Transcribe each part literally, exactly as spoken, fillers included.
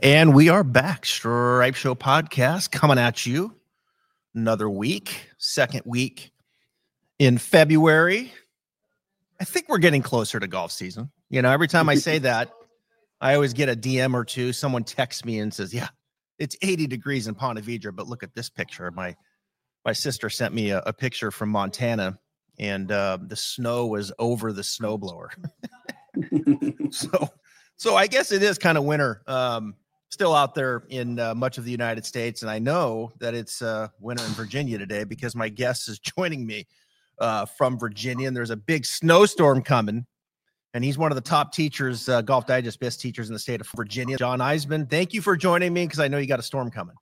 And we are back. Stripe Show Podcast coming at you. Another week, second week in February. I think we're getting closer to golf season. You know, every time I say that, I always get a D M or two. Someone texts me and says, yeah, it's eighty degrees in Ponte Vedra, but look at this picture. My my sister sent me a, a picture from Montana, and uh, the snow was over the snowblower. so, so I guess it is kind of winter. Um, Still out there in uh, much of the United States. And I know that it's uh, winter in Virginia today because my guest is joining me uh, from Virginia. And there's a big snowstorm coming. And he's one of the top teachers, uh, Golf Digest best teachers in the state of Virginia. John Eisman, thank you for joining me because I know you got a storm coming.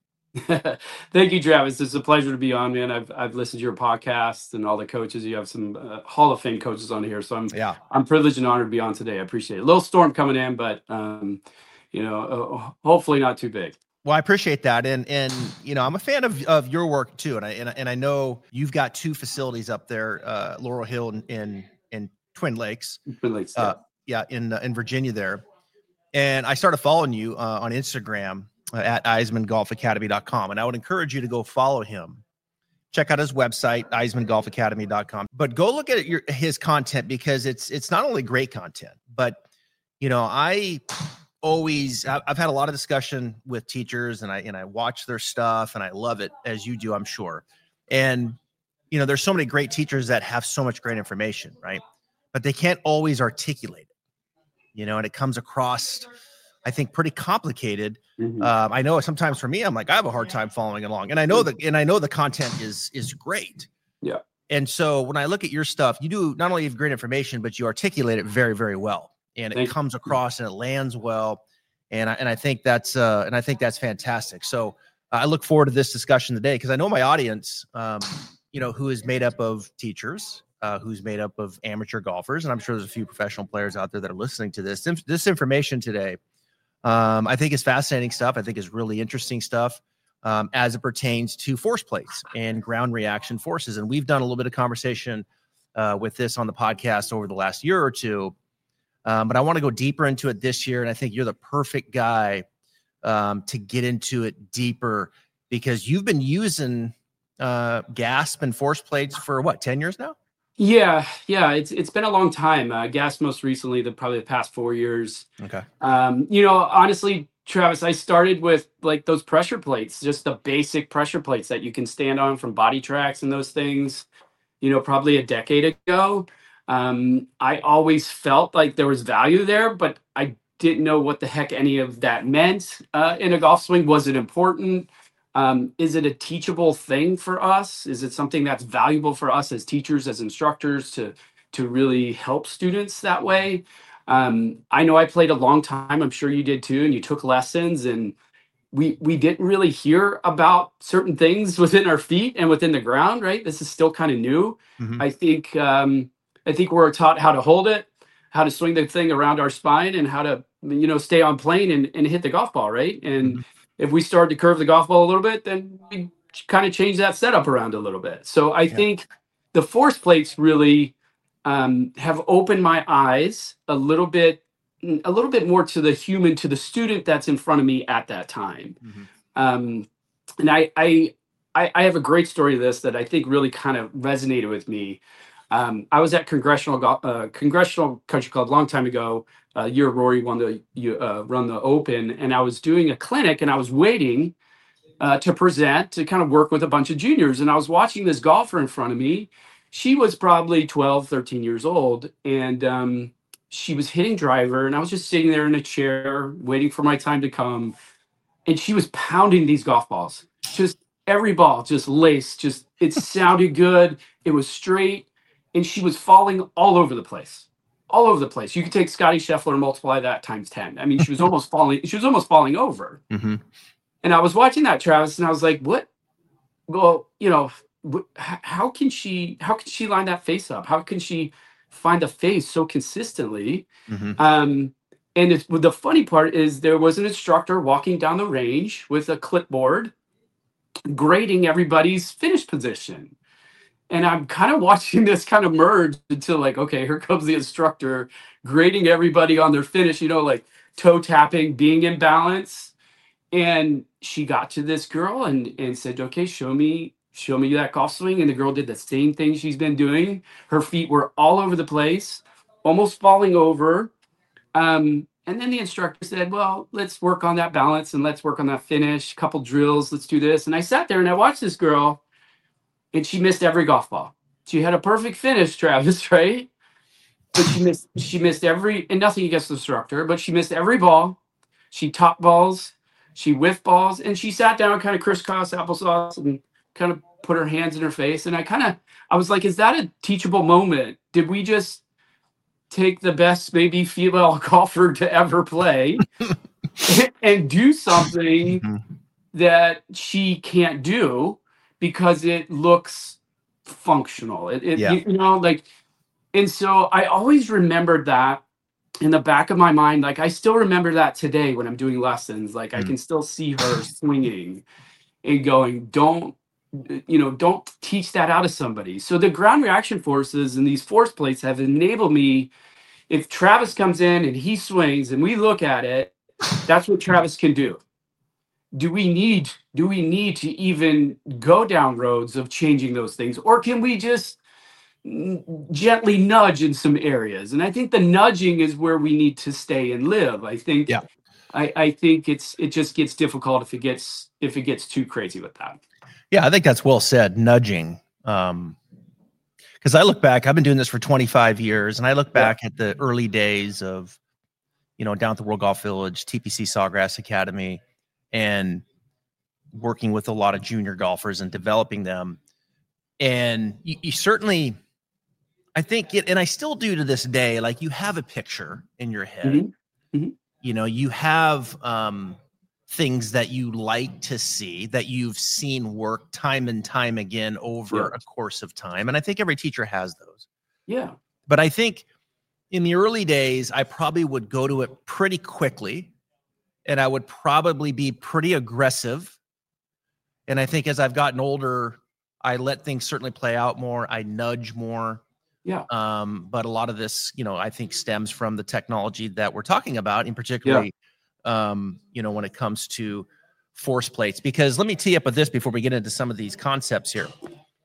Thank you, Travis. It's a pleasure to be on, man. I've I've listened to your podcast and all the coaches. You have some uh, Hall of Fame coaches on here. So I'm, yeah. I'm privileged and honored to be on today. I appreciate it. A little storm coming in, but um, you know, uh, hopefully not too big. Well, I appreciate that. And, and, you know, I'm a fan of, of your work too. And I, and, and I know you've got two facilities up there, uh, Laurel Hill and, and, and Twin Lakes, Twin Lakes, yeah, uh, yeah in, uh, in Virginia there. And I started following you uh, on Instagram uh, at eisman golf academy dot com. And I would encourage you to go follow him. Check out his website, eisman golf academy dot com, but go look at your, his content because it's, it's not only great content, but, you know, I, always I've had a lot of discussion with teachers and I and I watch their stuff and I love it as you do, I'm sure. And you know, there's so many great teachers that have so much great information, right? But they can't always articulate it, you know, and it comes across, I think, pretty complicated. Mm-hmm. Um, I know sometimes for me, I'm like, I have a hard time following along, and I know that, and I know the content is is great. Yeah. And so when I look at your stuff, you do not only have great information, but you articulate it very, very well. And it Thank comes across and it lands well. And I, and I think that's, uh, and I think that's fantastic. So uh, I look forward to this discussion today because I know my audience, um, you know, who is made up of teachers, uh, who's made up of amateur golfers. And I'm sure there's a few professional players out there that are listening to this. This information today, um, I think is fascinating stuff. I think is really interesting stuff um, as it pertains to force plates and ground reaction forces. And we've done a little bit of conversation uh, with this on the podcast over the last year or two. Um, but I want to go deeper into it this year. And I think you're the perfect guy um, to get into it deeper because you've been using uh, GASP and force plates for what, ten years now? Yeah. Yeah. It's, it's been a long time. Uh, GASP most recently, the probably the past four years. Okay. Um, you know, honestly, Travis, I started with like those pressure plates, just the basic pressure plates that you can stand on from Body Tracks and those things, you know, probably a decade ago. Um, I always felt like there was value there, but I didn't know what the heck any of that meant uh, in a golf swing. Was it important? Um, is it a teachable thing for us? Is it something that's valuable for us as teachers, as instructors to, to really help students that way? Um, I know I played a long time. I'm sure you did too. And you took lessons and we, we didn't really hear about certain things within our feet and within the ground, right? This is still kind of new. Mm-hmm. I think, um, I think we're taught how to hold it, how to swing the thing around our spine and how to, you know, stay on plane and, and hit the golf ball, right? And mm-hmm. if we start to curve the golf ball a little bit, then we kind of change that setup around a little bit. So I yeah. think the force plates really um, have opened my eyes a little bit, a little bit more to the human, to the student that's in front of me at that time. Mm-hmm. Um, and I, I, I have a great story of this that I think really kind of resonated with me. Um, I was at Congressional uh, Congressional Country Club a long time ago. Uh, year Rory won the uh, run the Open, and I was doing a clinic, and I was waiting uh, to present to kind of work with a bunch of juniors. And I was watching this golfer in front of me. She was probably twelve, thirteen years old, and um, she was hitting driver, and I was just sitting there in a chair waiting for my time to come. And she was pounding these golf balls, just every ball, just laced, just it sounded good. It was straight. And she was falling all over the place, all over the place. You could take Scotty Scheffler and multiply that times ten. I mean, she was almost falling. She was almost falling over. Mm-hmm. And I was watching that, Travis, and I was like, "What? Well, you know, wh- how can she? How can she line that face up? How can she find the face so consistently?" Mm-hmm. Um, and it's, the funny part is, there was an instructor walking down the range with a clipboard, grading everybody's finish position. And I'm kind of watching this kind of merge until like, okay, here comes the instructor grading everybody on their finish, you know, like toe tapping, being in balance. And she got to this girl and and said, okay, show me, show me that golf swing. And the girl did the same thing she's been doing. Her feet were all over the place, almost falling over. Um, and then the instructor said, well, let's work on that balance and let's work on that finish, couple drills, let's do this. And I sat there and I watched this girl, and she missed every golf ball. She had a perfect finish, Travis, right? But she missed, she missed every, and nothing against the instructor, but she missed every ball. She topped balls, she whiffed balls, and she sat down kind of crisscross applesauce and kind of put her hands in her face. And I kind of, I was like, is that a teachable moment? Did we just take the best maybe female golfer to ever play and do something mm-hmm. that she can't do because it looks functional? It, it yeah. you, you know, like, and so I always remembered that in the back of my mind. Like, I still remember that today when I'm doing lessons. Like, mm. I can still see her swinging and going, don't, you know, don't teach that out of somebody. So the ground reaction forces and these force plates have enabled me. If Travis comes in and he swings and we look at it, that's what Travis can do. Do we need, do we need to even go down roads of changing those things? Or can we just gently nudge in some areas? And I think the nudging is where we need to stay and live. I think, yeah. I, I think it's, it just gets difficult if it gets, if it gets too crazy with that. Yeah, I think that's well said, nudging. Um, because I look back, I've been doing this for twenty-five years, and I look back yeah. at the early days of, you know, down at the World Golf Village, T P C Sawgrass Academy, and working with a lot of junior golfers and developing them. And you, you certainly, I think it, and I still do to this day, like, you have a picture in your head. Mm-hmm. Mm-hmm. You know, you have um, things that you like to see, that you've seen work time and time again over yeah. a course of time. And I think every teacher has those. Yeah. But I think in the early days, I probably would go to it pretty quickly, and I would probably be pretty aggressive. And I think as I've gotten older, I let things certainly play out more. I nudge more. Yeah. Um, but a lot of this, you know, I think stems from the technology that we're talking about, in particular, yeah. um, you know, when it comes to force plates. Because let me tee up with this before we get into some of these concepts here.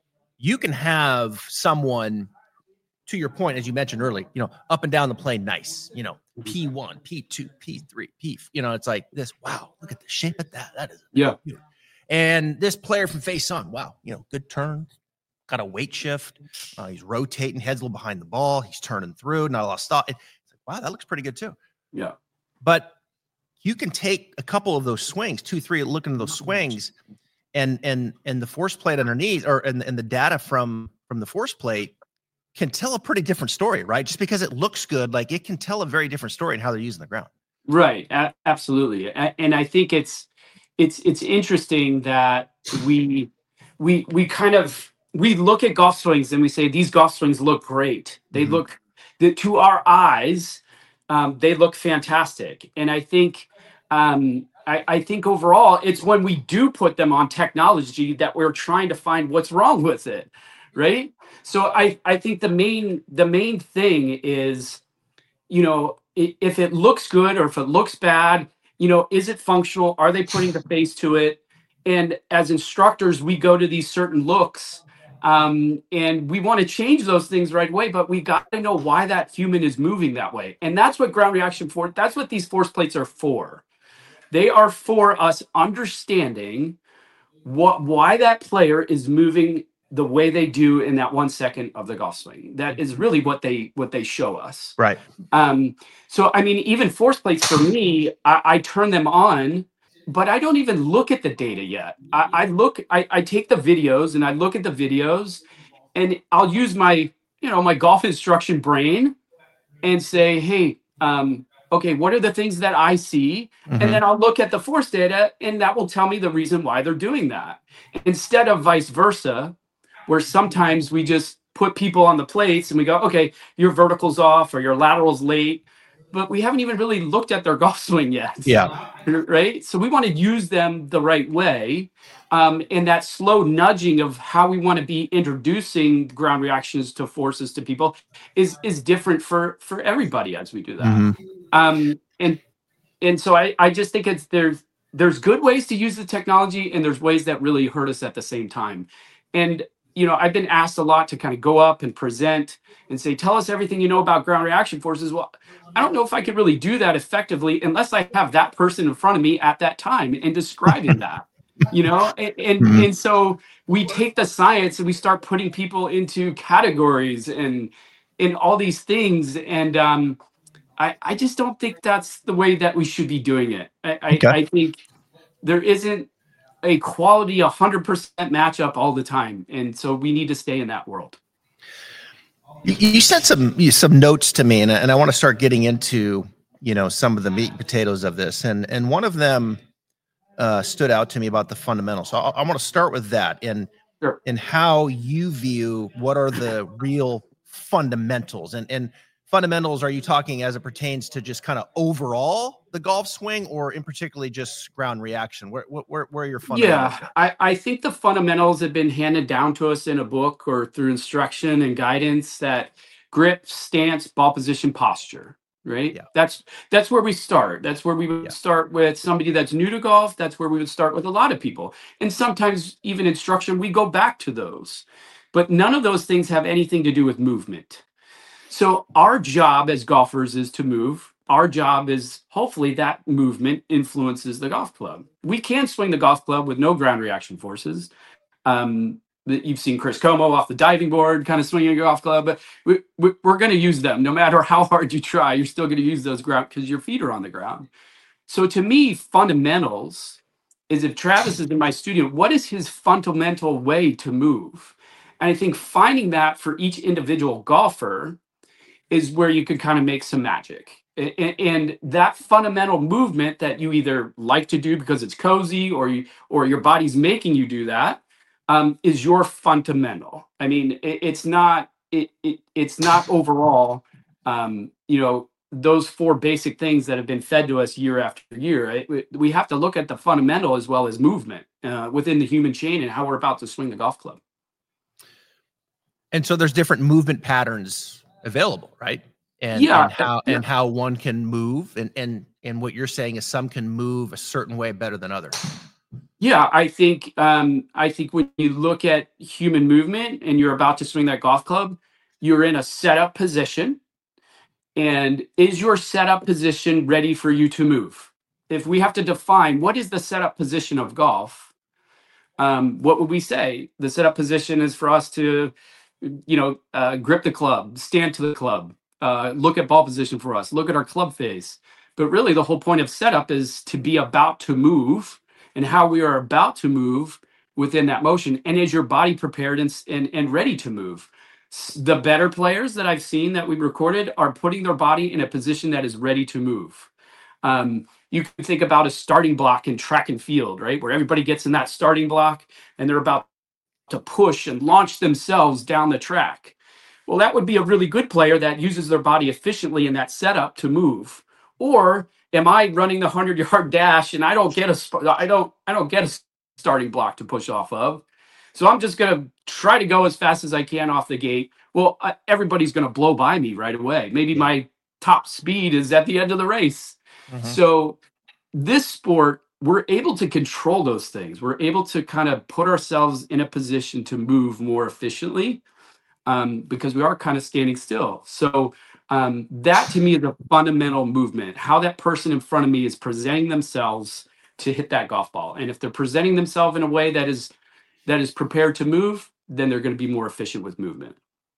You can have someone, to your point, as you mentioned earlier, you know, up and down the plane, nice, you know, P one, P two, P three, P, you know, it's like this, wow, look at the shape of that. That is, yeah. Beautiful. And this player from face on, wow, you know, good turn, got a weight shift. Uh, he's rotating, heads a little behind the ball. He's turning through, not a lot of stop. It's like, wow, that looks pretty good too. Yeah. But you can take a couple of those swings, two, three, looking at those swings, and and and the force plate underneath, or and, and the data from from the force plate can tell a pretty different story, right? Just because it looks good, like, it can tell a very different story in how they're using the ground. Right. A- absolutely. A- and I think it's it's it's interesting that we we we kind of we look at golf swings and we say these golf swings look great. They mm-hmm. look that to our eyes, um, they look fantastic. And I think um, I, I think overall, it's when we do put them on technology that we're trying to find what's wrong with it, right? So I I think the main the main thing is, you know, if it looks good or if it looks bad, you know, is it functional? Are they putting the face to it? And as instructors, we go to these certain looks um, and we want to change those things right away, but we got to know why that human is moving that way. And that's what ground reaction for, that's what these force plates are for. They are for us understanding what why that player is moving the way they do in that one second of the golf swing. That is really what they what they show us. Right. Um, so, I mean, even force plates for me, I, I turn them on, but I don't even look at the data yet. I, I look, I, I take the videos and I look at the videos, and I'll use my, you know, my golf instruction brain and say, hey, um, okay, what are the things that I see? Mm-hmm. And then I'll look at the force data, and that will tell me the reason why they're doing that. Instead of vice versa, where sometimes we just put people on the plates and we go, okay, your vertical's off or your lateral's late, but we haven't even really looked at their golf swing yet. Yeah. Right. So we want to use them the right way. Um, and that slow nudging of how we want to be introducing ground reactions to forces to people is, is different for, for everybody as we do that. Mm-hmm. Um, and, and so I, I just think it's, there's, there's good ways to use the technology, and there's ways that really hurt us at the same time. And you know, I've been asked a lot to kind of go up and present and say, tell us everything you know about ground reaction forces. Well, I don't know if I could really do that effectively unless I have that person in front of me at that time and describing that, you know? And, and, Mhm. and so we take the science and we start putting people into categories and, and all these things. And um, I, I just don't think that's the way that we should be doing it. I, I, Okay. I think there isn't a quality one hundred percent matchup all the time, and so we need to stay in that world. You, you sent some you, some notes to me, and, and I want to start getting into, you know, some of the meat and potatoes of this, and and one of them uh, stood out to me about the fundamentals. So I, I want to start with that, and Sure. and how you view what are the real fundamentals, and and fundamentals. Are you talking as it pertains to just kind of overall the golf swing, or in particularly just ground reaction? Where where where are your fundamentals? Yeah, I, I think the fundamentals have been handed down to us in a book or through instruction and guidance, that grip, stance, ball position, posture, right? Yeah. That's that's where we start. That's where we would Yeah. start with somebody that's new to golf. That's where we would start with a lot of people. And sometimes even instruction, we go back to those. But none of those things have anything to do with movement. So our job as golfers is to move. Our job is hopefully that movement influences the golf club. We can swing the golf club with no ground reaction forces. Um, that you've seen Chris Como off the diving board kind of swinging a golf club, but we, we, we're going to use them no matter how hard you try. You're still going to use those ground because your feet are on the ground. So to me, fundamentals is, if Travis is in my studio, what is his fundamental way to move? And I think finding that for each individual golfer is where you could kind of make some magic. And that fundamental movement that you either like to do because it's cozy, or you, or your body's making you do that, um, is your fundamental. I mean, it, it's not it, it it's not overall. Um, you know, those four basic things that have been fed to us year after year. Right? We have to look at the fundamental as well as movement uh, within the human chain and how we're about to swing the golf club. And so there's different movement patterns available, right? And, yeah, and how yeah. and how one can move, and and and what you're saying is some can move a certain way better than others. Yeah, I think um, I think when you look at human movement and you're about to swing that golf club, you're in a setup position. And is your setup position ready for you to move? If we have to define what is the setup position of golf, um, what would we say? The setup position is for us to, you know, uh, grip the club, stand to the club, uh, look at ball position for us, look at our club face. But really, the whole point of setup is to be about to move, and how we are about to move within that motion. And is your body prepared and, and, and ready to move? The better players that I've seen that we've recorded are putting their body in a position that is ready to move. Um, you can think about a starting block in track and field, right? Where everybody gets in that starting block and they're about to push and launch themselves down the track. Well, that would be a really good player that uses their body efficiently in that setup to move. Or am I running the hundred yard dash and I don't get a, I don't, I don't get a starting block to push off of. So I'm just going to try to go as fast as I can off the gate. Well, uh, everybody's going to blow by me right away. Maybe Yeah. my top speed is at the end of the race. Mm-hmm. So this sport, we're able to control those things. We're able to kind of put ourselves in a position to move more efficiently um, because we are kind of standing still. So um, that to me is a fundamental movement, how that person in front of me is presenting themselves to hit that golf ball. And if they're presenting themselves in a way that is that is prepared to move, then they're going to be more efficient with movement.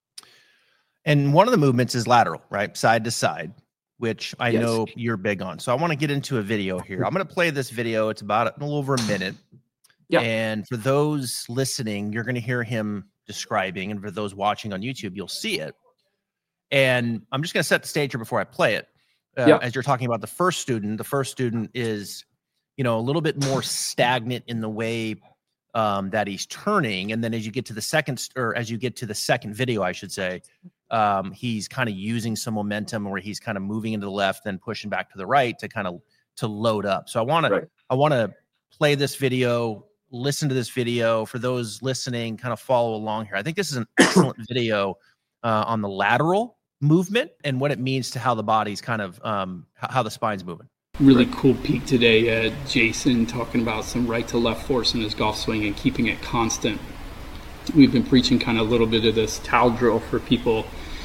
And one of the movements is lateral, right? Side to side, which I Yes. know you're big on. So I want to get into a video here. I'm going to play this video. It's about a little over a minute. Yeah. And for those listening, you're going to hear him describing. And for those watching on YouTube, you'll see it. And I'm just going to set the stage here before I play it. Uh, Yeah. As you're talking about the first student, the first student is, you know, a little bit more stagnant in the way um, that he's turning. And then as you get to the second, or as you get to the second video, I should say, um, he's kind of using some momentum where he's kind of moving into the left, then pushing back to the right to kind of to load up. So I want Right. to, I want to play this video, listen to this video. For those listening, kind of follow along here. I think this is an excellent video uh, on the lateral movement and what it means to how the body's kind of, um, how the spine's moving. really cool peek today at Jason talking about some right to left force in his golf swing and keeping it constant. We've been preaching kind of a little bit of this towel drill for people,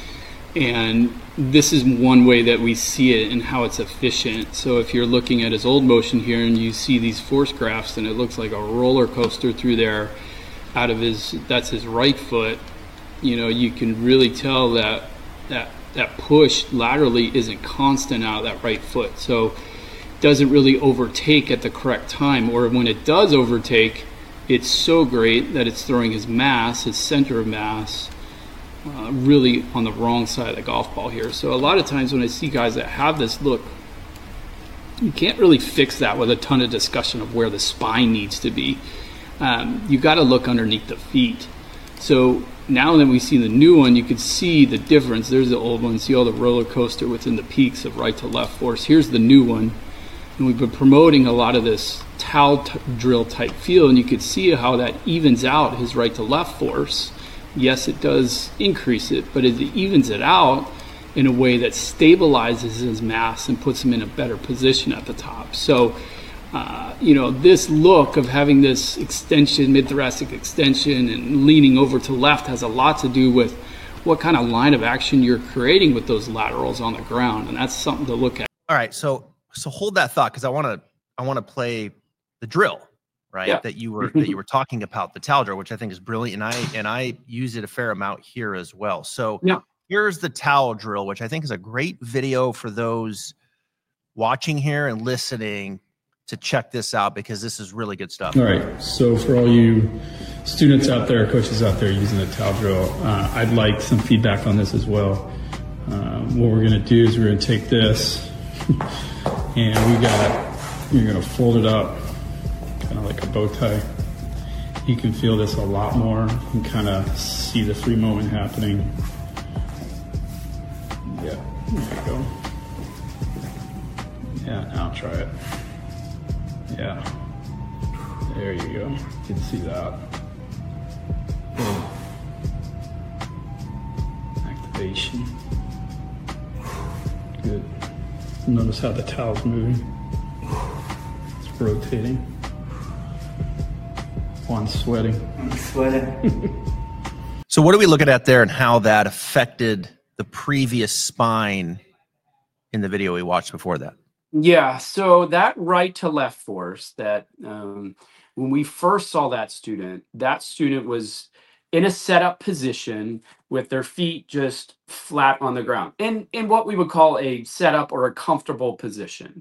and this is one way that we see it and how it's efficient. So if you're looking at his old motion here and you see these force graphs and it looks like a roller coaster through there out of his, that's his right foot, you know, you can really tell that that that push laterally isn't constant out of that right foot. So it doesn't really overtake at the correct time, or when it does overtake, it's so great that it's throwing his mass, his center of mass, Uh, really on the wrong side of the golf ball here. So a lot of times when I see guys that have this look, you can't really fix that with a ton of discussion of where the spine needs to be. Um, you got to look underneath the feet. So now that we see the new one, you can see the difference. There's the old one. See all the roller coaster within the peaks of right to left force. Here's the new one. And we've been promoting a lot of this towel t- drill type feel, and you could see how that evens out his right to left force. Yes, it does increase it, but it evens it out in a way that stabilizes his mass and puts him in a better position at the top. So, uh, you know, this look of having this extension, mid-thoracic extension and leaning over to left has a lot to do with what kind of line of action you're creating with those laterals on the ground, and that's something to look at. All right, so so hold that thought, because I want to I want to play the drill. Right, yeah. that you were that you were talking about, the towel drill, which I think is brilliant, and I and I use it a fair amount here as well. So yeah. Here's the towel drill, which I think is a great video for those watching here and listening to check this out, because this is really good stuff. All right, so for all you students out there, coaches out there using the towel drill, uh, I'd like some feedback on this as well. Um, what we're going to do is we're going to take this and we got you're going to fold it up kind of like a bow tie. You can feel this a lot more. You can kind of see the free moment happening. Yeah, there you go. Yeah, now try it. Yeah, there you go. You can see that. Boom. Activation. Good. Notice how the towel's moving. It's rotating. One's sweating. I'm sweating. So what are we looking at there, and how that affected the previous spine in the video we watched before that? Yeah, so that right to left force, that um, when we first saw that student, that student was in a setup position with their feet just flat on the ground, in, in what we would call a setup or a comfortable position.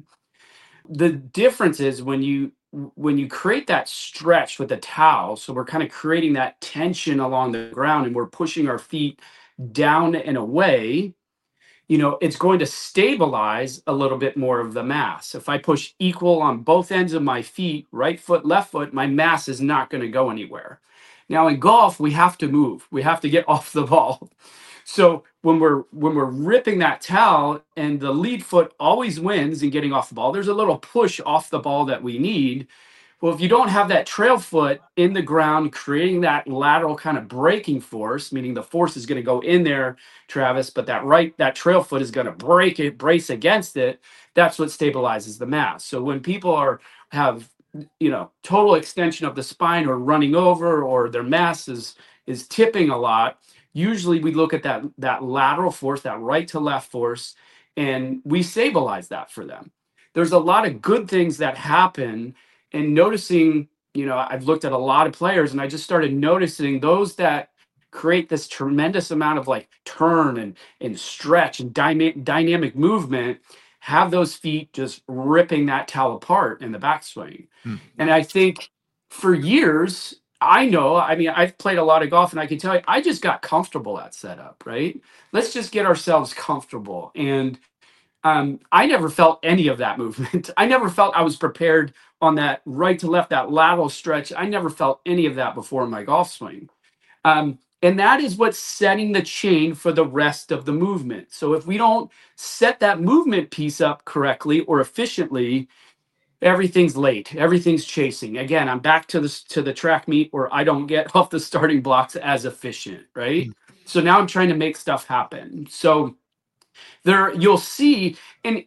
The difference is when you when you create that stretch with the towel, so we're kind of creating that tension along the ground and we're pushing our feet down and away, you know, it's going to stabilize a little bit more of the mass. If I push equal on both ends of my feet, right foot, left foot, my mass is not going to go anywhere. Now in golf, we have to move. We have to get off the ball. So when we're when we're ripping that towel and the lead foot always wins in getting off the ball, there's a little push off the ball that we need. Well, if you don't have that trail foot in the ground, creating that lateral kind of braking force, meaning the force is going to go in there, Travis, but that right, that trail foot is going to break it, brace against it. That's what stabilizes the mass. So when people are have, you know, total extension of the spine or running over, or their mass is, is tipping a lot, usually we look at that, that lateral force, that right to left force, and we stabilize that for them. There's a lot of good things that happen. And noticing, you know, I've looked at a lot of players and I just started noticing those that create this tremendous amount of like turn and, and stretch and dyma- dynamic movement have those feet just ripping that towel apart in the backswing. Mm. And I think for years, I know, I mean, I've played a lot of golf and I can tell you, I just got comfortable at setup, right? Let's just get ourselves comfortable. And Um, I never felt any of that movement. I never felt I was prepared on that right to left, that lateral stretch. I never felt any of that before in my golf swing. Um, and that is what's setting the chain for the rest of the movement. So if we don't set that movement piece up correctly or efficiently, everything's late. Everything's chasing. Again, I'm back to this to the track meet where I don't get off the starting blocks as efficient, right? Mm-hmm. So now I'm trying to make stuff happen. So there you'll see, and and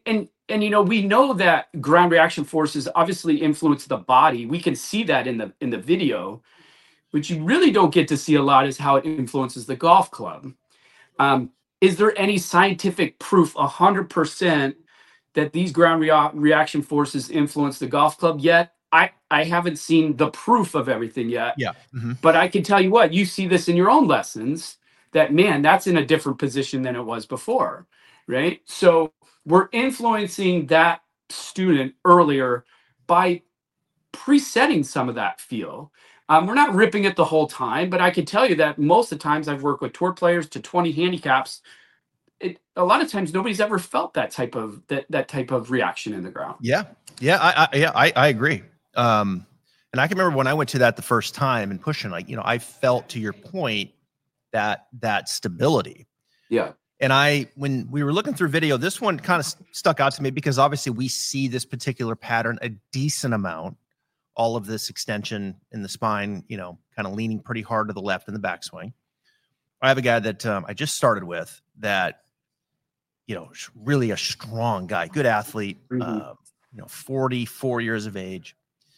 and you know, we know that ground reaction forces obviously influence the body. We can see that in the in the video. What you really don't get to see a lot is how it influences the golf club. Um, is there any scientific proof one hundred percent that these ground rea- reaction forces influence the golf club yet? I, I haven't seen the proof of everything yet. Yeah. Mm-hmm. But I can tell you what, you see this in your own lessons, that, man, that's in a different position than it was before, right? So we're influencing that student earlier by presetting some of that feel. Um, we're not ripping it the whole time, but I can tell you that most of the times I've worked with tour players to twenty handicaps, it, a lot of times nobody's ever felt that type of that that type of reaction in the ground. Yeah, yeah, I, I yeah, I, I agree. Um, and I can remember when I went to that the first time and pushing, like, you know, I felt, to your point, that that stability. Yeah. And I, when we were looking through video, this one kind of st- stuck out to me because obviously we see this particular pattern a decent amount. All of this extension in the spine, you know, kind of leaning pretty hard to the left in the backswing. I have a guy that um, I just started with that, you know, really a strong guy, good athlete, mm-hmm. uh, you know, forty-four years of age,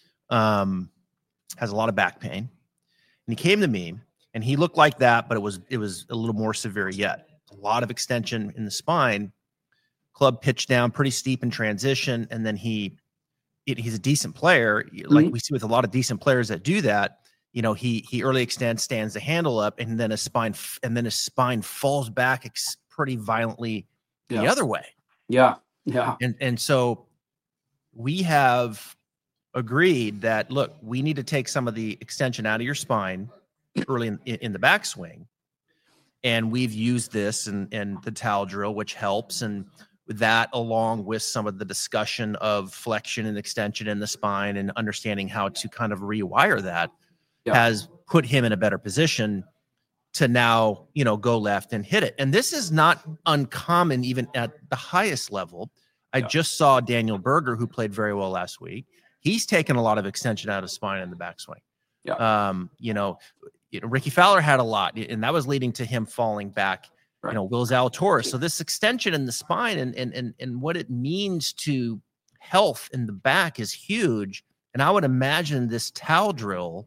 um, has a lot of back pain. And he came to me and he looked like that, but it was, it was a little more severe yet. A lot of extension in the spine, club pitched down pretty steep in transition. And then he, it, he's a decent player. Like mm-hmm. we see with a lot of decent players that do that, you know, he, he early extends, stands the handle up, and then his spine, and then his spine falls back ex- pretty violently yeah. the other way. Yeah. Yeah. And, and so we have agreed that, look, we need to take some of the extension out of your spine early in, in the backswing. And we've used this and, and the towel drill, which helps. And with that, along with some of the discussion of flexion and extension in the spine and understanding how to kind of rewire that, yeah. has put him in a better position to now, you know, go left and hit it. And this is not uncommon even at the highest level. I yeah. just saw Daniel Berger, who played very well last week. He's taken a lot of extension out of spine in the backswing. Yeah. Um, you know, you know, Ricky Fowler had a lot, and that was leading to him falling back. Right. You know, Will Zalatoris. So this extension in the spine and and and and what it means to health in the back is huge. And I would imagine this towel drill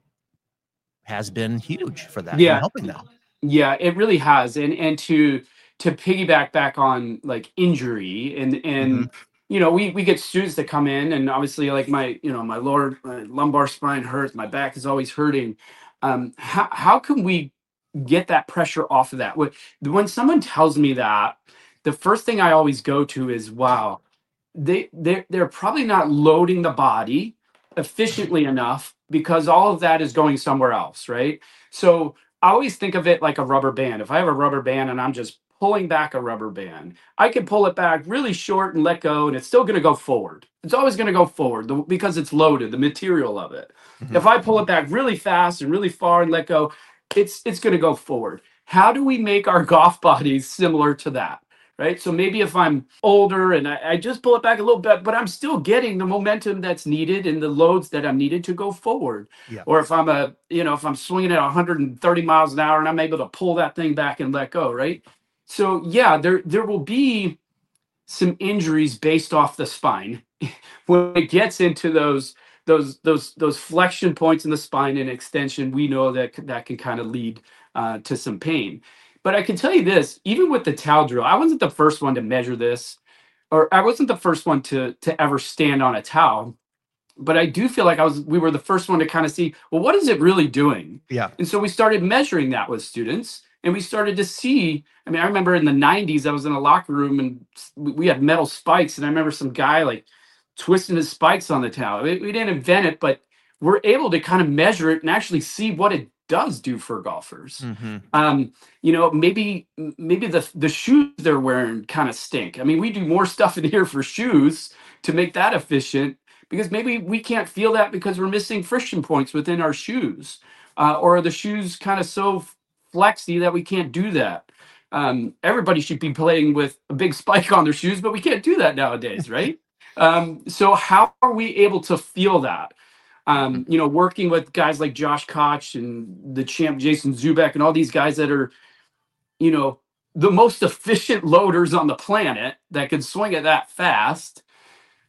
has been huge for that. Yeah, helping that. Yeah, it really has. And and to to piggyback back on like injury and and mm-hmm. you know, we we get students that come in, and obviously like my you know my lower my lumbar spine hurts, my back is always hurting. Um, how how can we get that pressure off of that? When someone tells me that, the first thing I always go to is, wow, they they're, they're probably not loading the body efficiently enough because all of that is going somewhere else, right? So I always think of it like a rubber band. If I have a rubber band and I'm just pulling back a rubber band, I can pull it back really short and let go, and it's still going to go forward. It's always going to go forward because it's loaded, the material of it. Mm-hmm. If I pull it back really fast and really far and let go, it's it's going to go forward. How do we make our golf bodies similar to that, right? So maybe if I'm older and I, I just pull it back a little bit, but I'm still getting the momentum that's needed and the loads that I'm needed to go forward. Yeah. Or if I'm a, you know, if I'm swinging at one hundred thirty miles an hour and I'm able to pull that thing back and let go, right? So yeah, there there will be some injuries based off the spine when it gets into those those those those flexion points in the spine and extension. We know that that can kind of lead uh, to some pain. But I can tell you this, even with the towel drill, I wasn't the first one to measure this, or I wasn't the first one to to ever stand on a towel. But I do feel like I was we were the first one to kind of see, well, what is it really doing? Yeah. And so we started measuring that with students. And we started to see, I mean, I remember in the nineties, I was in a locker room and we had metal spikes. And I remember some guy like twisting his spikes on the towel. We, we didn't invent it, but we're able to kind of measure it and actually see what it does do for golfers. Mm-hmm. Um, you know, maybe maybe the, the shoes they're wearing kind of stink. I mean, we do more stuff in here for shoes to make that efficient because maybe we can't feel that because we're missing friction points within our shoes. Uh, or are the shoes kind of so flexy that we can't do that? Um, everybody should be playing with a big spike on their shoes, but we can't do that nowadays, right? um, so how are we able to feel that? Um, you know, working with guys like Josh Koch and the champ Jason Zubek and all these guys that are, you know, the most efficient loaders on the planet that can swing it that fast.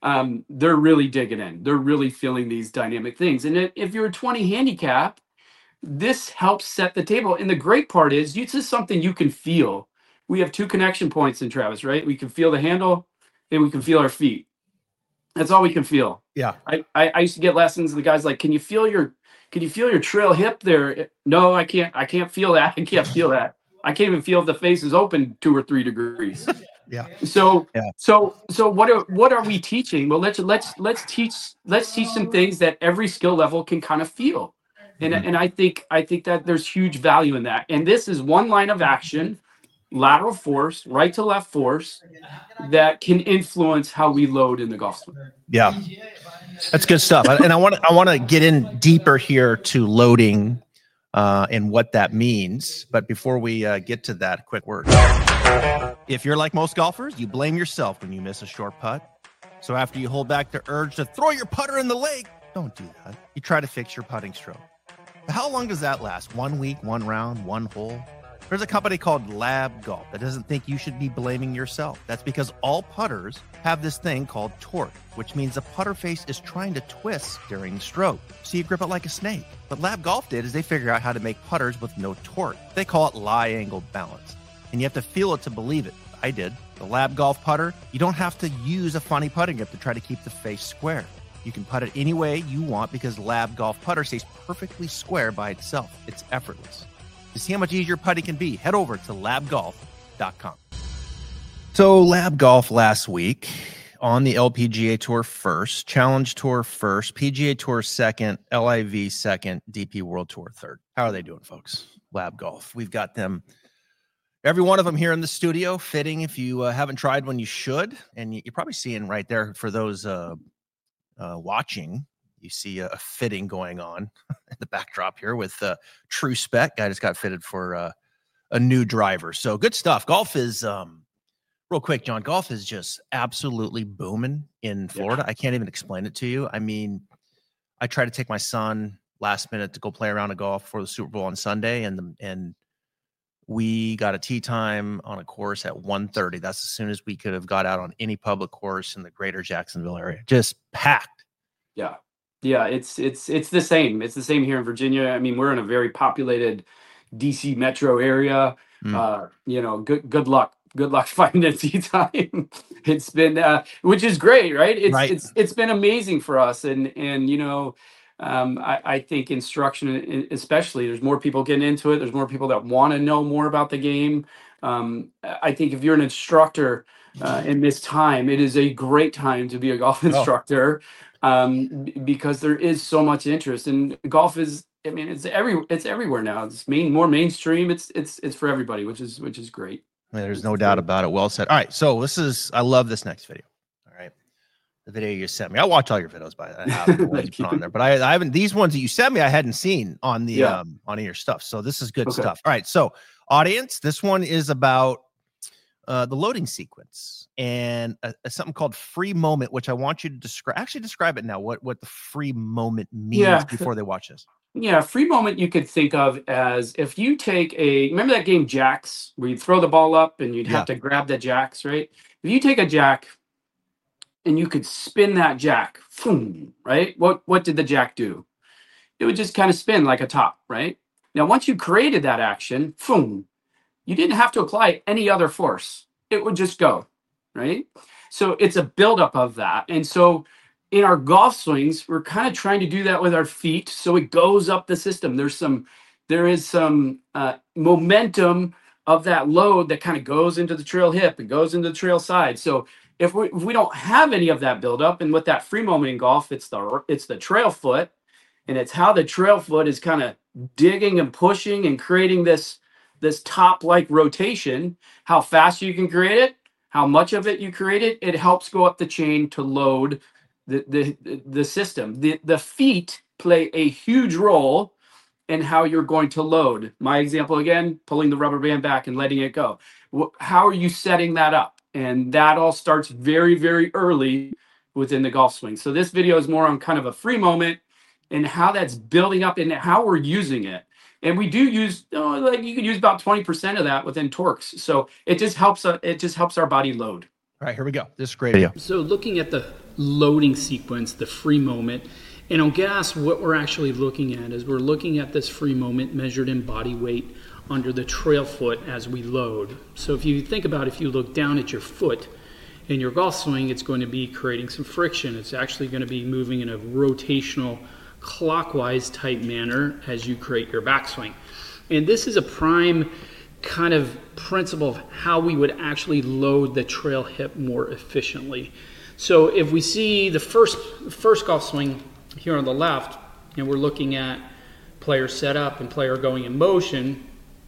um, they're really digging in. They're really feeling these dynamic things. And if you're a twenty handicap, this helps set the table. And the great part is, this is something you can feel. We have two connection points in Travis, right? We can feel the handle and we can feel our feet. That's all we can feel. Yeah. I, I, I used to get lessons, and the guy's like, can you feel your, can you feel your trail hip there? No, I can't. I can't feel that. I can't feel that. I can't even feel if the face is open two or three degrees. Yeah. So, yeah. so, so what are, what are we teaching? Well, let's, let's, let's teach, let's teach some things that every skill level can kind of feel. And, Mm-hmm. and I think, I think that there's huge value in that. And this is one line of action, lateral force, right to left force, that can influence how we load in the golf swing. Yeah, that's good stuff. And I want to, I want to get in deeper here to loading uh, and what that means. But before we uh, get to that, quick word. If you're like most golfers, you blame yourself when you miss a short putt. So after you hold back the urge to throw your putter in the lake, don't do that. You try to fix your putting stroke. But how long does that last? One week, one round, one hole? There's a company called Lab Golf that doesn't think you should be blaming yourself. That's because all putters have this thing called torque, which means the putter face is trying to twist during stroke, so you grip it like a snake. What Lab Golf did is they figured out how to make putters with no torque. They call it lie angle balance, and you have to feel it to believe it. I did. The Lab Golf putter, you don't have to use a funny putting grip to try to keep the face square. You can putt it any way you want because Lab Golf putter stays perfectly square by itself. It's effortless. To see how much easier putting can be, head over to lab golf dot com. So Lab Golf last week on the L P G A Tour first, Challenge Tour first, P G A Tour second, L I V second, D P World Tour third. How are they doing, folks? Lab Golf. We've got them, every one of them here in the studio, fitting. If you uh, haven't tried one, you should. And you're probably seeing right there for those uh, uh, watching, you see a fitting going on in the backdrop here with uh, True Spec. Guy just got fitted for uh, a new driver. So good stuff. Golf is, um, real quick, John, golf is just absolutely booming in Florida. Yeah. I can't even explain it to you. I mean, I tried to take my son last minute to go play around a golf for the Super Bowl on Sunday, and the, and we got a tee time on a course at one thirty. That's as soon as we could have got out on any public course in the greater Jacksonville area. Just packed. Yeah. Yeah, it's it's it's the same. It's the same here in Virginia. I mean, we're in a very populated D C metro area. Mm. Uh, you know, good good luck. Good luck finding a tee time. It's been uh, which is great, right? It's right. it's it's been amazing for us, and and you know, um, I, I think instruction, especially, there's more people getting into it. There's more people that want to know more about the game. Um, I think if you're an instructor uh, in this time, it is a great time to be a golf instructor. Oh. Um, because there is so much interest, and golf is, I mean, it's every, it's everywhere now. It's main, more mainstream. It's, it's, it's for everybody, which is, which is great. There's no doubt about it. Well said. All right. So this is, I love this next video. All right. The video you sent me. I watch all your videos by I have the ones you put on there, but I, I haven't, these ones that you sent me, I hadn't seen on the, yeah. um, on your stuff. So this is good okay. stuff. All right. So audience, this one is about uh, the loading sequence and a, a, something called free moment, which I want you to describe. Actually, describe it now. What what the free moment means yeah. before they watch this. Yeah, free moment you could think of as if you take a, remember that game Jacks, where you throw the ball up and you'd yeah. have to grab the jacks, right? If you take a jack and you could spin that jack, boom, right? What what did the jack do? It would just kind of spin like a top, right? Now, once you created that action, boom, you didn't have to apply any other force. It would just go, right? So it's a buildup of that. And so in our golf swings, we're kind of trying to do that with our feet. So it goes up the system. There's some, there is some uh, momentum of that load that kind of goes into the trail hip and goes into the trail side. So if we, if we don't have any of that buildup, and with that free moment in golf, it's the, it's the trail foot, and it's how the trail foot is kind of digging and pushing and creating this, this top-like rotation, how fast you can create it, how much of it you create it, it helps go up the chain to load the the, the system. The, the feet play a huge role in how you're going to load. My example, again, pulling the rubber band back and letting it go. How are you setting that up? And that all starts very, very early within the golf swing. So this video is more on kind of a free moment and how that's building up and how we're using it. And we do use, oh, like you can use about twenty percent of that within torques. So it just helps, uh, it just helps our body load. All right, here we go. This is great video. So looking at the loading sequence, the free moment, and on gas, what we're actually looking at is we're looking at this free moment measured in body weight under the trail foot as we load. So if you think about, if you look down at your foot in your golf swing, it's going to be creating some friction. It's actually going to be moving in a rotational clockwise type manner as you create your backswing. And this is a prime kind of principle of how we would actually load the trail hip more efficiently. So if we see the first first golf swing here on the left, and we're looking at player setup and player going in motion,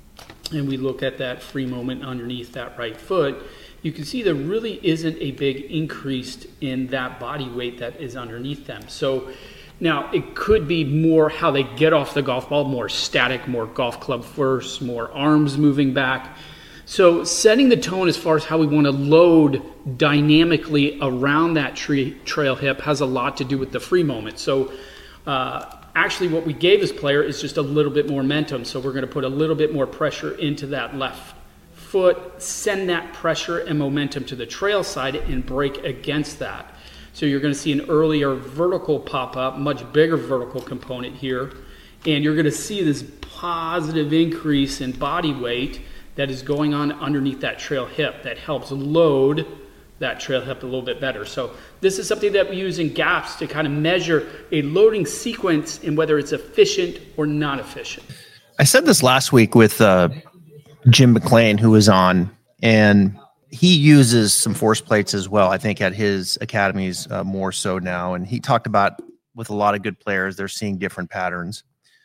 and we look at that free moment underneath that right foot, you can see there really isn't a big increase in that body weight that is underneath them. So now it could be more how they get off the golf ball, more static, more golf club first, more arms moving back. So setting the tone as far as how we want to load dynamically around that tree, trail hip has a lot to do with the free moment. So uh, actually what we gave this player is just a little bit more momentum. So we're going to put a little bit more pressure into that left foot, send that pressure and momentum to the trail side and break against that. So you're going to see an earlier vertical pop up, much bigger vertical component here. And you're going to see this positive increase in body weight that is going on underneath that trail hip that helps load that trail hip a little bit better. So this is something that we use in gaps to kind of measure a loading sequence and whether it's efficient or not efficient. I said this last week with uh, Jim McLean, who was on, and he uses some force plates as well, I think, at his academies uh, more so now. And he talked about with a lot of good players, they're seeing different patterns.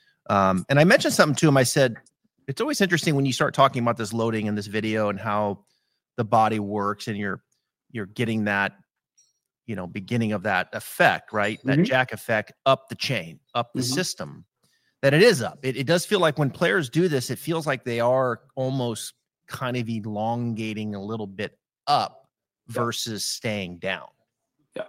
Um, and I mentioned something to him. I said, it's always interesting when you start talking about this loading in this video and how the body works and you're, you're getting that, you know, beginning of that effect, right? Mm-hmm. That jack effect up the chain, up the mm-hmm. system, that it is up. It, it does feel like when players do this, it feels like they are almost kind of elongating a little bit up versus staying down. Yeah.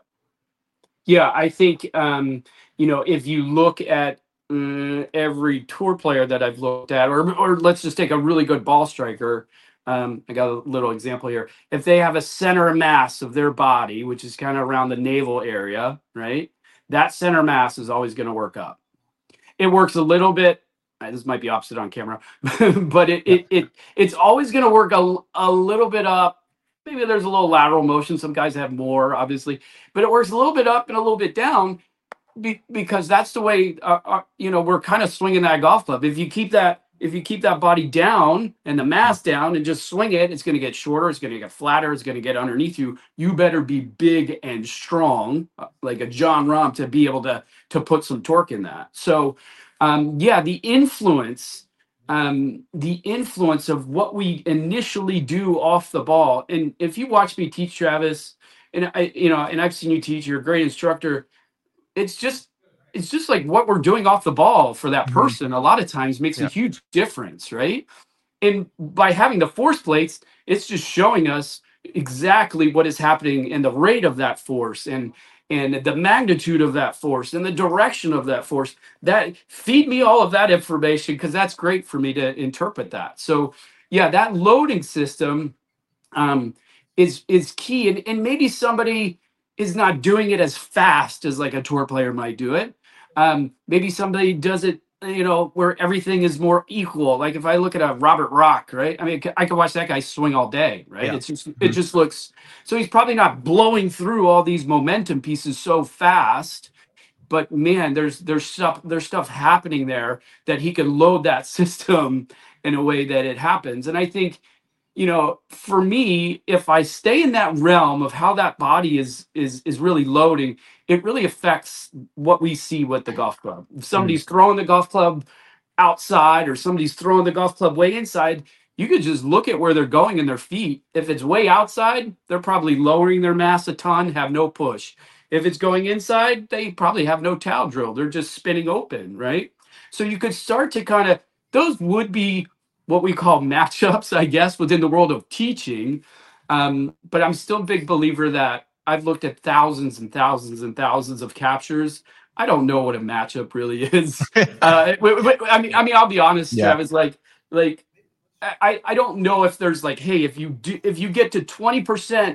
Yeah. I think, um, you know, if you look at uh, every tour player that I've looked at, or, or let's just take a really good ball striker. Um, I got a little example here. If they have a center of mass of their body, which is kind of around the navel area, right? That center mass is always going to work up. It works a little bit. This might be opposite on camera, but it, it it it's always going to work a, a little bit up. Maybe there's a little lateral motion. Some guys have more, obviously, but it works a little bit up and a little bit down be, because that's the way uh, uh, you know we're kind of swinging that golf club. If you keep that if you keep that body down and the mass down and just swing it, it's going to get shorter. It's going to get flatter. It's going to get underneath you. You better be big and strong, uh, like a John Rahm, to be able to to put some torque in that. So. Um, yeah, the influence, um, the influence of what we initially do off the ball. And if you watch me teach, Travis, and I, you know, and I've seen you teach, you're a great instructor. It's just, it's just like what we're doing off the ball for that person. Mm-hmm. A lot of times makes yeah. a huge difference, right? And by having the force plates, it's just showing us exactly what is happening and the rate of that force and. and the magnitude of that force and the direction of that force. That feed me all of that information, because that's great for me to interpret that. So yeah, that loading system um, is is key. And, and maybe somebody is not doing it as fast as like a tour player might do it. Um, maybe somebody does it, you know, where everything is more equal. Like if I look at a Robert Rock, right? I mean, I could watch that guy swing all day, right? Yeah. It's just, mm-hmm. it just looks, so he's probably not blowing through all these momentum pieces so fast, but man, there's, there's stuff, there's stuff happening there that he can load that system in a way that it happens. And I think, you know, for me, if I stay in that realm of how that body is, is, is really loading, it really affects what we see with the golf club. If somebody's mm. throwing the golf club outside or somebody's throwing the golf club way inside, you could just look at where they're going in their feet. If it's way outside, they're probably lowering their mass a ton, have no push. If it's going inside, they probably have no towel drill. They're just spinning open, right? So you could start to kind of, those would be what we call matchups, I guess, within the world of teaching. Um, but I'm still a big believer that I've looked at thousands and thousands and thousands of captures. I don't know what a matchup really is. uh, I mean, I mean, I'll be honest, yeah. Travis. Like, like, I, I don't know if there's like, hey, if you do, if you get to twenty percent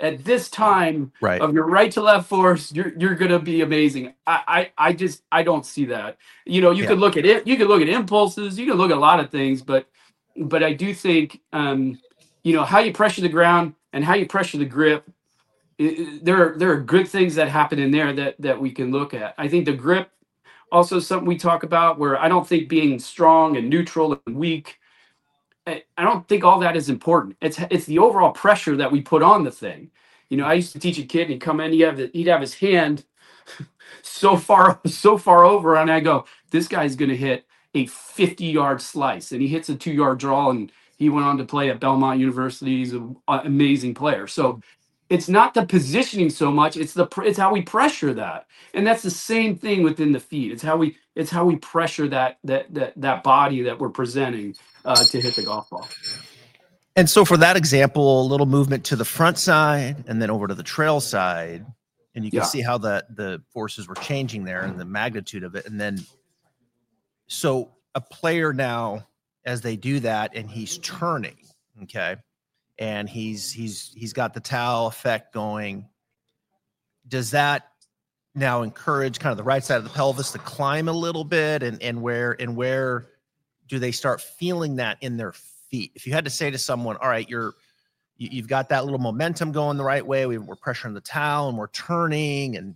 at this time Right. of your right to left force, you're you're gonna be amazing. I I, I just I don't see that. You know, you Yeah. could look at it, you could look at impulses, you can look at a lot of things, but but I do think um, you know, how you pressure the ground and how you pressure the grip. It, it- there are there are good things that happen in there that that we can look at. I think the grip also something we talk about where I don't think being strong and neutral and weak. I I don't think all that is important. It's it's the overall pressure that we put on the thing. You know, I used to teach a kid, and he'd come in, he'd have the, he'd have his hand so far so far over, and I go, this guy's going to hit a fifty yard slice, and he hits a two yard draw, and he went on to play at Belmont University. He's an amazing player. So it's not the positioning so much; it's the pr- it's how we pressure that, and that's the same thing within the feet. It's how we it's how we pressure that that that that body that we're presenting uh, to hit the golf ball. And so for that example, a little movement to the front side and then over to the trail side, and you can Yeah. see how the the forces were changing there and the magnitude of it. And then, so a player now, as they do that, and he's turning, okay, and he's he's he's got the towel effect going. Does that now encourage kind of the right side of the pelvis to climb a little bit, and and where and where do they start feeling that in their feet? If you had to say to someone, all right, you're you, you've got that little momentum going the right way, we, we're pressuring the towel and we're turning, and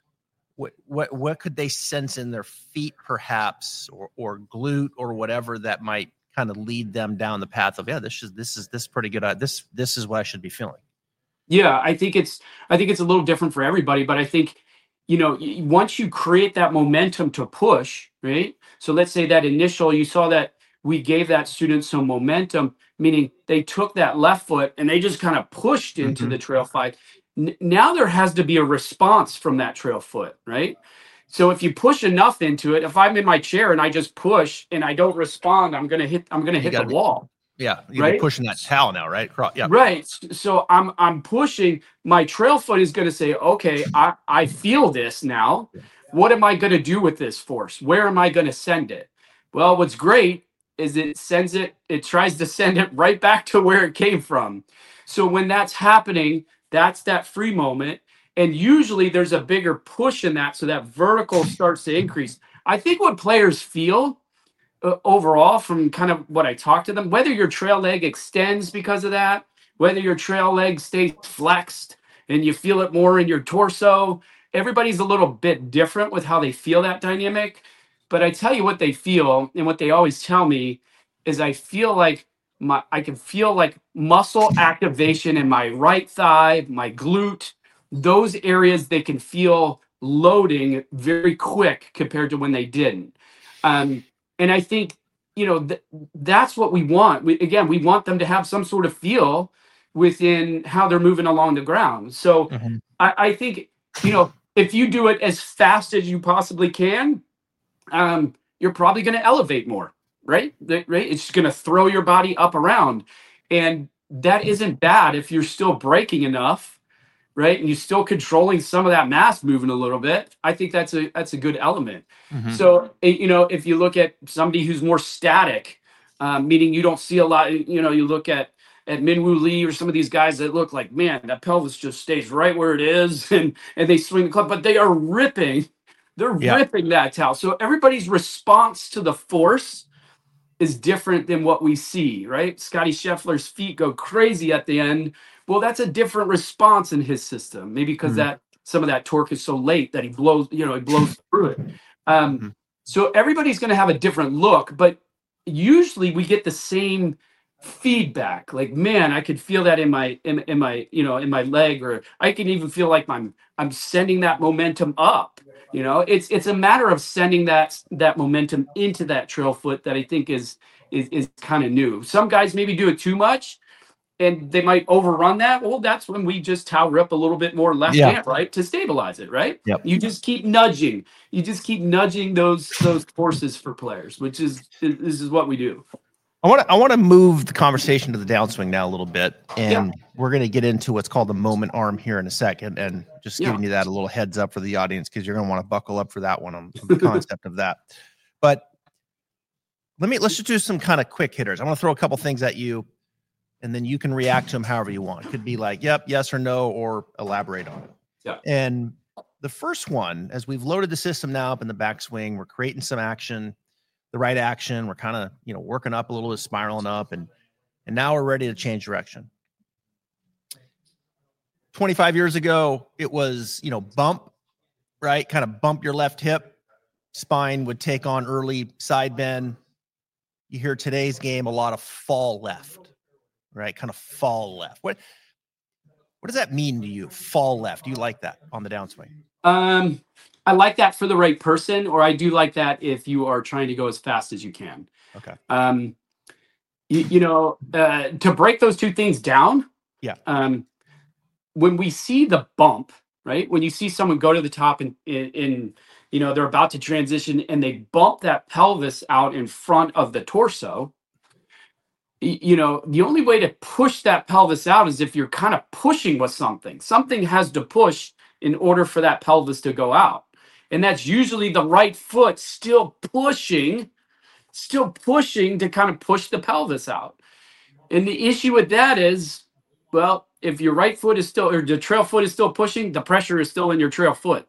what what what could they sense in their feet perhaps, or or glute or whatever that might kind of lead them down the path of, yeah, this is this is this is pretty good, uh, this this is what I should be feeling? Yeah, I think it's I think it's a little different for everybody, but I think you know y- once you create that momentum to push, right? So let's say that initial, you saw that we gave that student some momentum, meaning they took that left foot and they just kind of pushed into Mhm. the trail fight. N- now there has to be a response from that trail foot, right? So if you push enough into it, if I'm in my chair and I just push and I don't respond, I'm gonna hit I'm gonna You hit the gotta be- wall. Yeah, you're Right? pushing that towel now, right? Cro- Yeah, Right. S- So I'm I'm pushing. My trail foot is going to say, okay, I, I feel this now. What am I going to do with this force? Where am I going to send it? Well, what's great is it sends it, it tries to send it right back to where it came from. So when that's happening, that's that free moment. And usually there's a bigger push in that. So that vertical starts to increase. I think what players feel uh, overall from kind of what I talk to them, whether your trail leg extends because of that, whether your trail leg stays flexed and you feel it more in your torso, everybody's a little bit different with how they feel that dynamic. But I tell you what they feel, and what they always tell me is I feel like my I can feel like muscle activation in my right thigh, my glute, those areas they can feel loading very quick compared to when they didn't. Um, and I think you know th- that's what we want. We, again, we want them to have some sort of feel within how they're moving along the ground. So Mhm. I, I think you know if you do it as fast as you possibly can, um, you're probably going to elevate more, right? Th- Right? It's going to throw your body up around, and that isn't bad if you're still braking enough, right? And you're still controlling some of that mass moving a little bit. I think that's a that's a good element. Mhm. So eh, you know, if you look at somebody who's more static, um, meaning you don't see a lot. You know, you look at at Minwoo Lee or some of these guys that look like, man, that pelvis just stays right where it is, and and they swing the club, but they are ripping. They're Yeah. ripping that towel. So everybody's response to the force is different than what we see, right? Scotty Scheffler's feet go crazy at the end. Well, that's a different response in his system, maybe because Mhm. that some of that torque is so late that he blows, you know, he blows through it. Um, Mhm. so everybody's going to have a different look, but usually we get the same feedback. Like, man, I could feel that in my in, in my you know in my leg, or I can even feel like I'm I'm sending that momentum up. You know, it's it's a matter of sending that that momentum into that trail foot that I think is is is kind of new. Some guys maybe do it too much and they might overrun that. Well, that's when we just towel rip a little bit more left Yeah. hand, right, to stabilize it, right? Yep. You just keep nudging. You just keep nudging those those forces for players, which is this is what we do. I want to I want to move the conversation to the downswing now a little bit, and Yeah. we're going to get into what's called the moment arm here in a second, and just Yeah. giving you that a little heads up for the audience because you're going to want to buckle up for that one on, on the concept of that. But let me let's just do some kind of quick hitters. I want to throw a couple things at you. and then you can react to them however you want. It could be like, yep, yes or no, or elaborate on it. Yeah. And the first one, as we've loaded the system now up in the backswing, we're creating some action, the right action. We're kind of, you know, working up a little bit, spiraling up, and and now we're ready to change direction. twenty-five years ago, it was, you know, bump, right? Kind of bump your left hip. Spine would take on early side bend. You hear today's game, a lot of fall left, right? Kind of fall left. What, what does that mean to you? Fall left. Do you like that on the downswing? Um, I like that for the right person, or I do like that if you are trying to go as fast as you can. Okay. Um, you, you know, uh, to break those two things down. Yeah. Um, when we see the bump, right? When you see someone go to the top and in, in, you know, they're about to transition and they bump that pelvis out in front of the torso. Y- You know, the only way to push that pelvis out is if you're kind of pushing with something. Something has to push in order for that pelvis to go out. And that's usually the right foot still pushing, still pushing to kind of push the pelvis out. And the issue with that is, well, if your right foot is still, or the trail foot is still pushing, the pressure is still in your trail foot.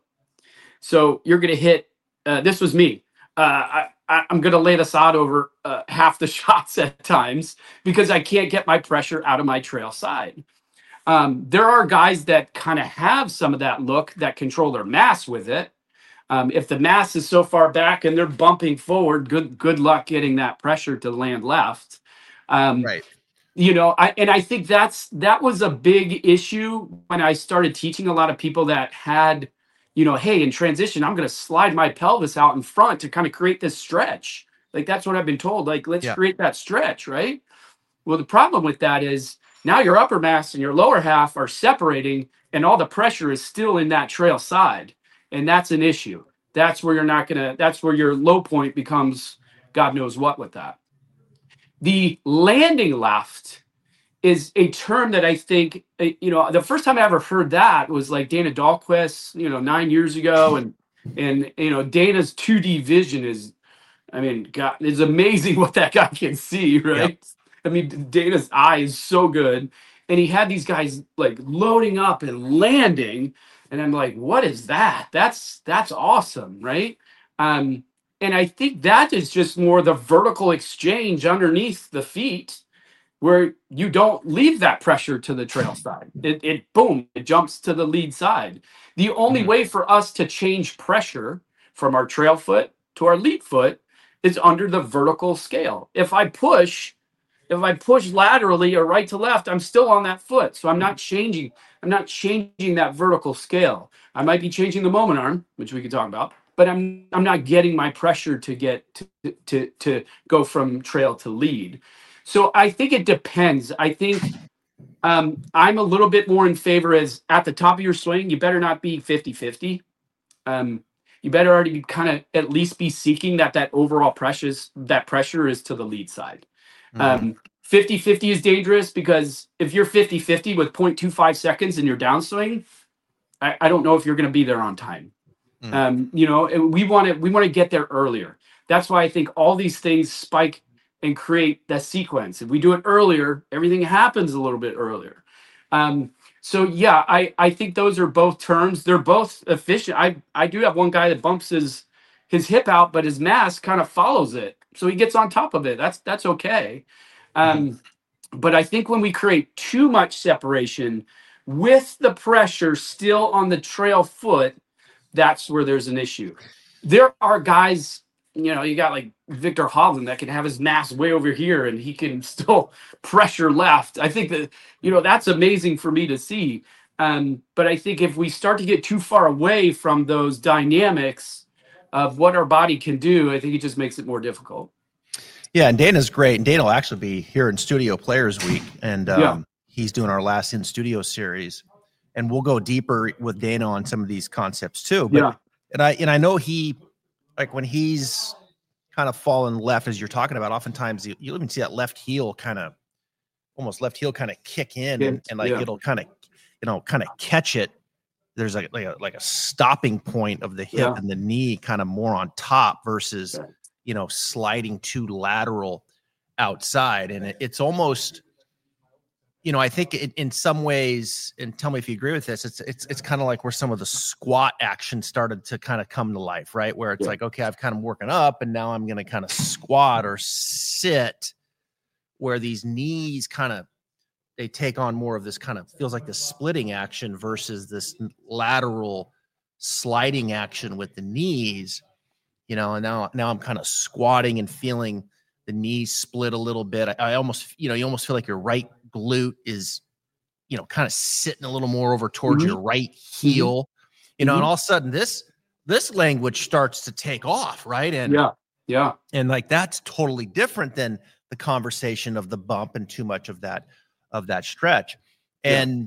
So you're going to hit, uh, this was me. Uh, I, I, I'm going to lay this out over uh, half the shots at times because I can't get my pressure out of my trail side. Um, there are guys that kind of have some of that look that control their mass with it. Um, if the mass is so far back and they're bumping forward, good good luck getting that pressure to land left. Um, Right. You know, I and I think that's that was a big issue when I started teaching a lot of people that had, you know, hey, in transition, I'm going to slide my pelvis out in front to kind of create this stretch. Like that's what I've been told. Like, let's Yeah. create that stretch, right? Well, the problem with that is now your upper mass and your lower half are separating, and all the pressure is still in that trail side, and that's an issue. That's where you're not gonna. That's where your low point becomes God knows what with that. The landing left is a term that I think, uh, you know, the first time I ever heard that was like Dana Dahlquist, you know, nine years ago. And, and, you know, Dana's two D vision is, I mean, God, it's amazing what that guy can see, right? Yep. I mean, Dana's eye is so good. And he had these guys like loading up and landing. And I'm like, what is that? That's, that's awesome. Right. Um, and I think that is just more the vertical exchange underneath the feet, where you don't leave that pressure to the trail side. It, it boom, it jumps to the lead side. The only Mhm. way for us to change pressure from our trail foot to our lead foot is under the vertical scale. If I push, if I push laterally or right to left, I'm still on that foot. So I'm not changing, I'm not changing that vertical scale. I might be changing the moment arm, which we could talk about, but I'm I'm not getting my pressure to get to to to go from trail to lead. So I think it depends. I think um, I'm a little bit more in favor as at the top of your swing, you better not be fifty-fifty. Um, you better already be kind of at least be seeking that that overall pressure, that pressure is to the lead side. Mhm. Um, fifty-fifty is dangerous because if you're fifty-fifty with zero point two five seconds in your downswing, I, I don't know if you're going to be there on time. Mm. Um, you know, and we want to we want to get there earlier. That's why I think all these things spike and create that sequence. If we do it earlier, everything happens a little bit earlier. Um, so yeah, I, I think those are both terms. They're both efficient. I, I do have one guy that bumps his his hip out, but his mass kind of follows it. So he gets on top of it. That's that's okay. Um, mm-hmm. But I think when we create too much separation with the pressure still on the trail foot, that's where there's an issue. There are guys, you know, you got like Victor Hovland that can have his mass way over here and he can still pressure left. I think that, you know, that's amazing for me to see. Um, but I think if we start to get too far away from those dynamics of what our body can do, I think it just makes it more difficult. Yeah, and Dana's great. And Dana will actually be here in Studio Players Week. And um, Yeah. he's doing our last in studio series. And we'll go deeper with Dana on some of these concepts too. But, Yeah. And I and I know he, like when he's kind of fallen left, as you're talking about, oftentimes you, you'll even see that left heel kind of, almost left heel kind of kick in, and, and like Yeah. it'll kind of, you know, kind of catch it. There's like, like a like a stopping point of the hip Yeah. and the knee kind of more on top versus, Yeah. you know, sliding too lateral outside. And it, it's almost, you know, I think in, in some ways, and tell me if you agree with this, it's it's it's kind of like where some of the squat action started to kind of come to life, right? Where it's yeah. like, okay, I've kind of working up and now I'm going to kind of squat or sit, where these knees kind of, they take on more of this kind of, feels like the splitting action versus this lateral sliding action with the knees, you know, and now, now I'm kind of squatting and feeling the knees split a little bit. I, I almost, you know, you almost feel like your right glute is, you know, kind of sitting a little more over towards mm-hmm. your right heel, mm-hmm. you know, mm-hmm. and all of a sudden this, this language starts to take off. Right. And yeah, yeah. And like, that's totally different than the conversation of the bump and too much of that, of that stretch. And yeah.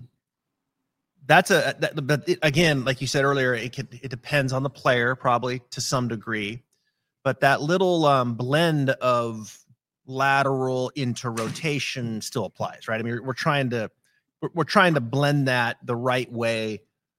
that's a, that, but it, again, like you said earlier, it can, it depends on the player probably to some degree, but that little um, blend of lateral into rotation still applies, right? I mean, we're, we're trying to, we're, we're trying to blend that the right way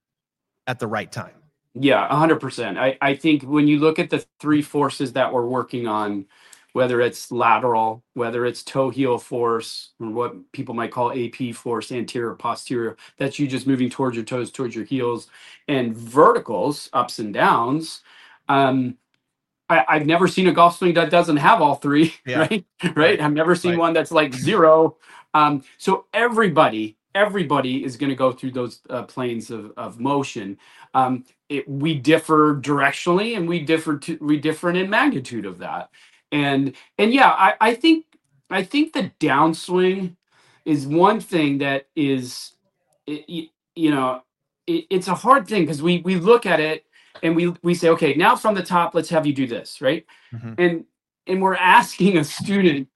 at the right time. Yeah, a hundred percent. I, I think when you look at the three forces that we're working on, whether it's lateral, whether it's toe heel force, or what people might call A P force, anterior, posterior, that's you just moving towards your toes, towards your heels, and verticals, ups and downs. Um, I, I've never seen a golf swing that doesn't have all three, yeah. right? Right. I've never seen right. one that's like zero. Um, so everybody, everybody is going to go through those uh, planes of, of motion. Um, it, we differ directionally, and we differ to, we differ in magnitude of that. And and yeah, I, I think I think the downswing is one thing that is, it, you know, it, it's a hard thing because we we look at it and we we say, okay, now from the top, let's have you do this, right? Mm-hmm. And and we're asking a student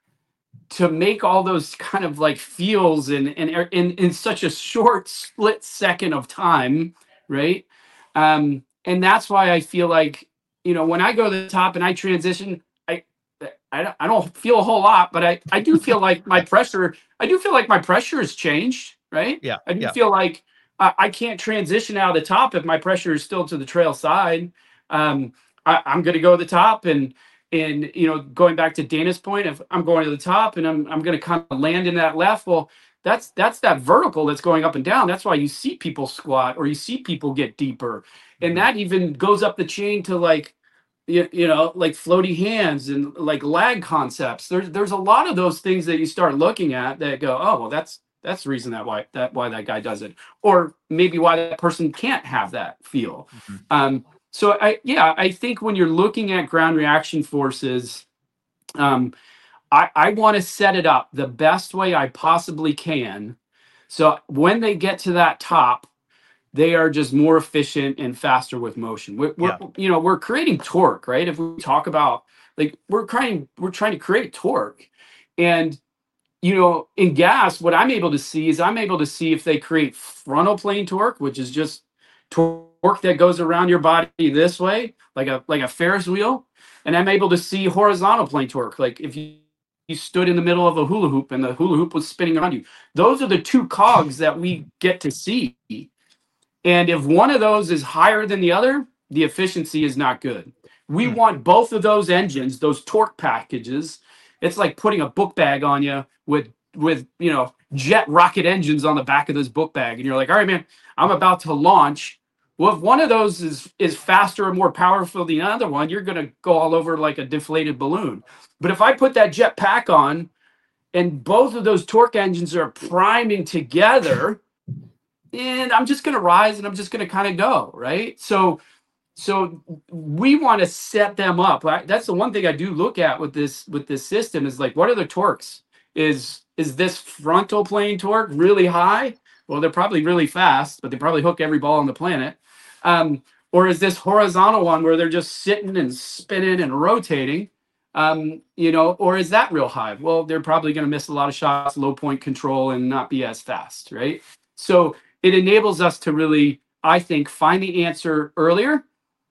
to make all those kind of like feels in in in, in such a short split second of time, right? Um, and that's why I feel like, you know, when I go to the top and I transition, I I don't, I don't feel a whole lot, but I, I do feel like my pressure, I do feel like my pressure has changed, right? Yeah. I do yeah. feel like uh, I can't transition out of the top if my pressure is still to the trail side. Um, I, I'm going to go to the top and, and, you know, going back to Dana's point, if I'm going to the top and I'm, I'm going to kind of land in that left, well, that's, that's that vertical that's going up and down. That's why you see people squat or you see people get deeper. And that even goes up the chain to like, You, you know, like floaty hands and like lag concepts. There's there's a lot of those things that you start looking at that go, oh, well, that's that's the reason that why that why that guy does it, or maybe why that person can't have that feel. Mm-hmm. Um, so I yeah, I think when you're looking at ground reaction forces, um, I I want to set it up the best way I possibly can, so when they get to that top, they are just more efficient and faster with motion. We're, we're yeah. you know, we're creating torque, right? If we talk about like we're trying, we're trying to create torque, and you know, in gas, what I'm able to see is I'm able to see if they create frontal plane torque, which is just torque that goes around your body this way, like a like a Ferris wheel, and I'm able to see horizontal plane torque, like if you you stood in the middle of a hula hoop and the hula hoop was spinning around you. Those are the two cogs that we get to see. And if one of those is higher than the other, the efficiency is not good. We hmm. want both of those engines, those torque packages. It's like putting a book bag on you with, with, you know, jet rocket engines on the back of this book bag. And you're like, all right, man, I'm about to launch. Well, if one of those is, is faster or more powerful than the other one, you're going to go all over like a deflated balloon. But if I put that jet pack on and both of those torque engines are priming together, and I'm just going to rise and I'm just going to kind of go, right? So, so we want to set them up. Right? That's the one thing I do look at with this, with this system is like, what are the torques? Is, is this frontal plane torque really high? Well, they're probably really fast, but they probably hook every ball on the planet. Um, or is this horizontal one where they're just sitting and spinning and rotating? Um, you know, or is that real high? Well, they're probably going to miss a lot of shots, low point control, and not be as fast, right? So it enables us to really, I think, find the answer earlier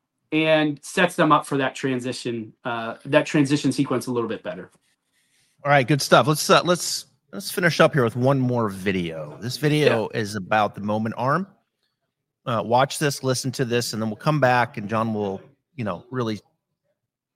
and sets them up for that transition, uh, that transition sequence a little bit better. All right, good stuff. Let's uh, let's let's finish up here with one more video. This video yeah. is about the Moment Arm. Uh, watch this, listen to this, and then we'll come back, and John will, you know, really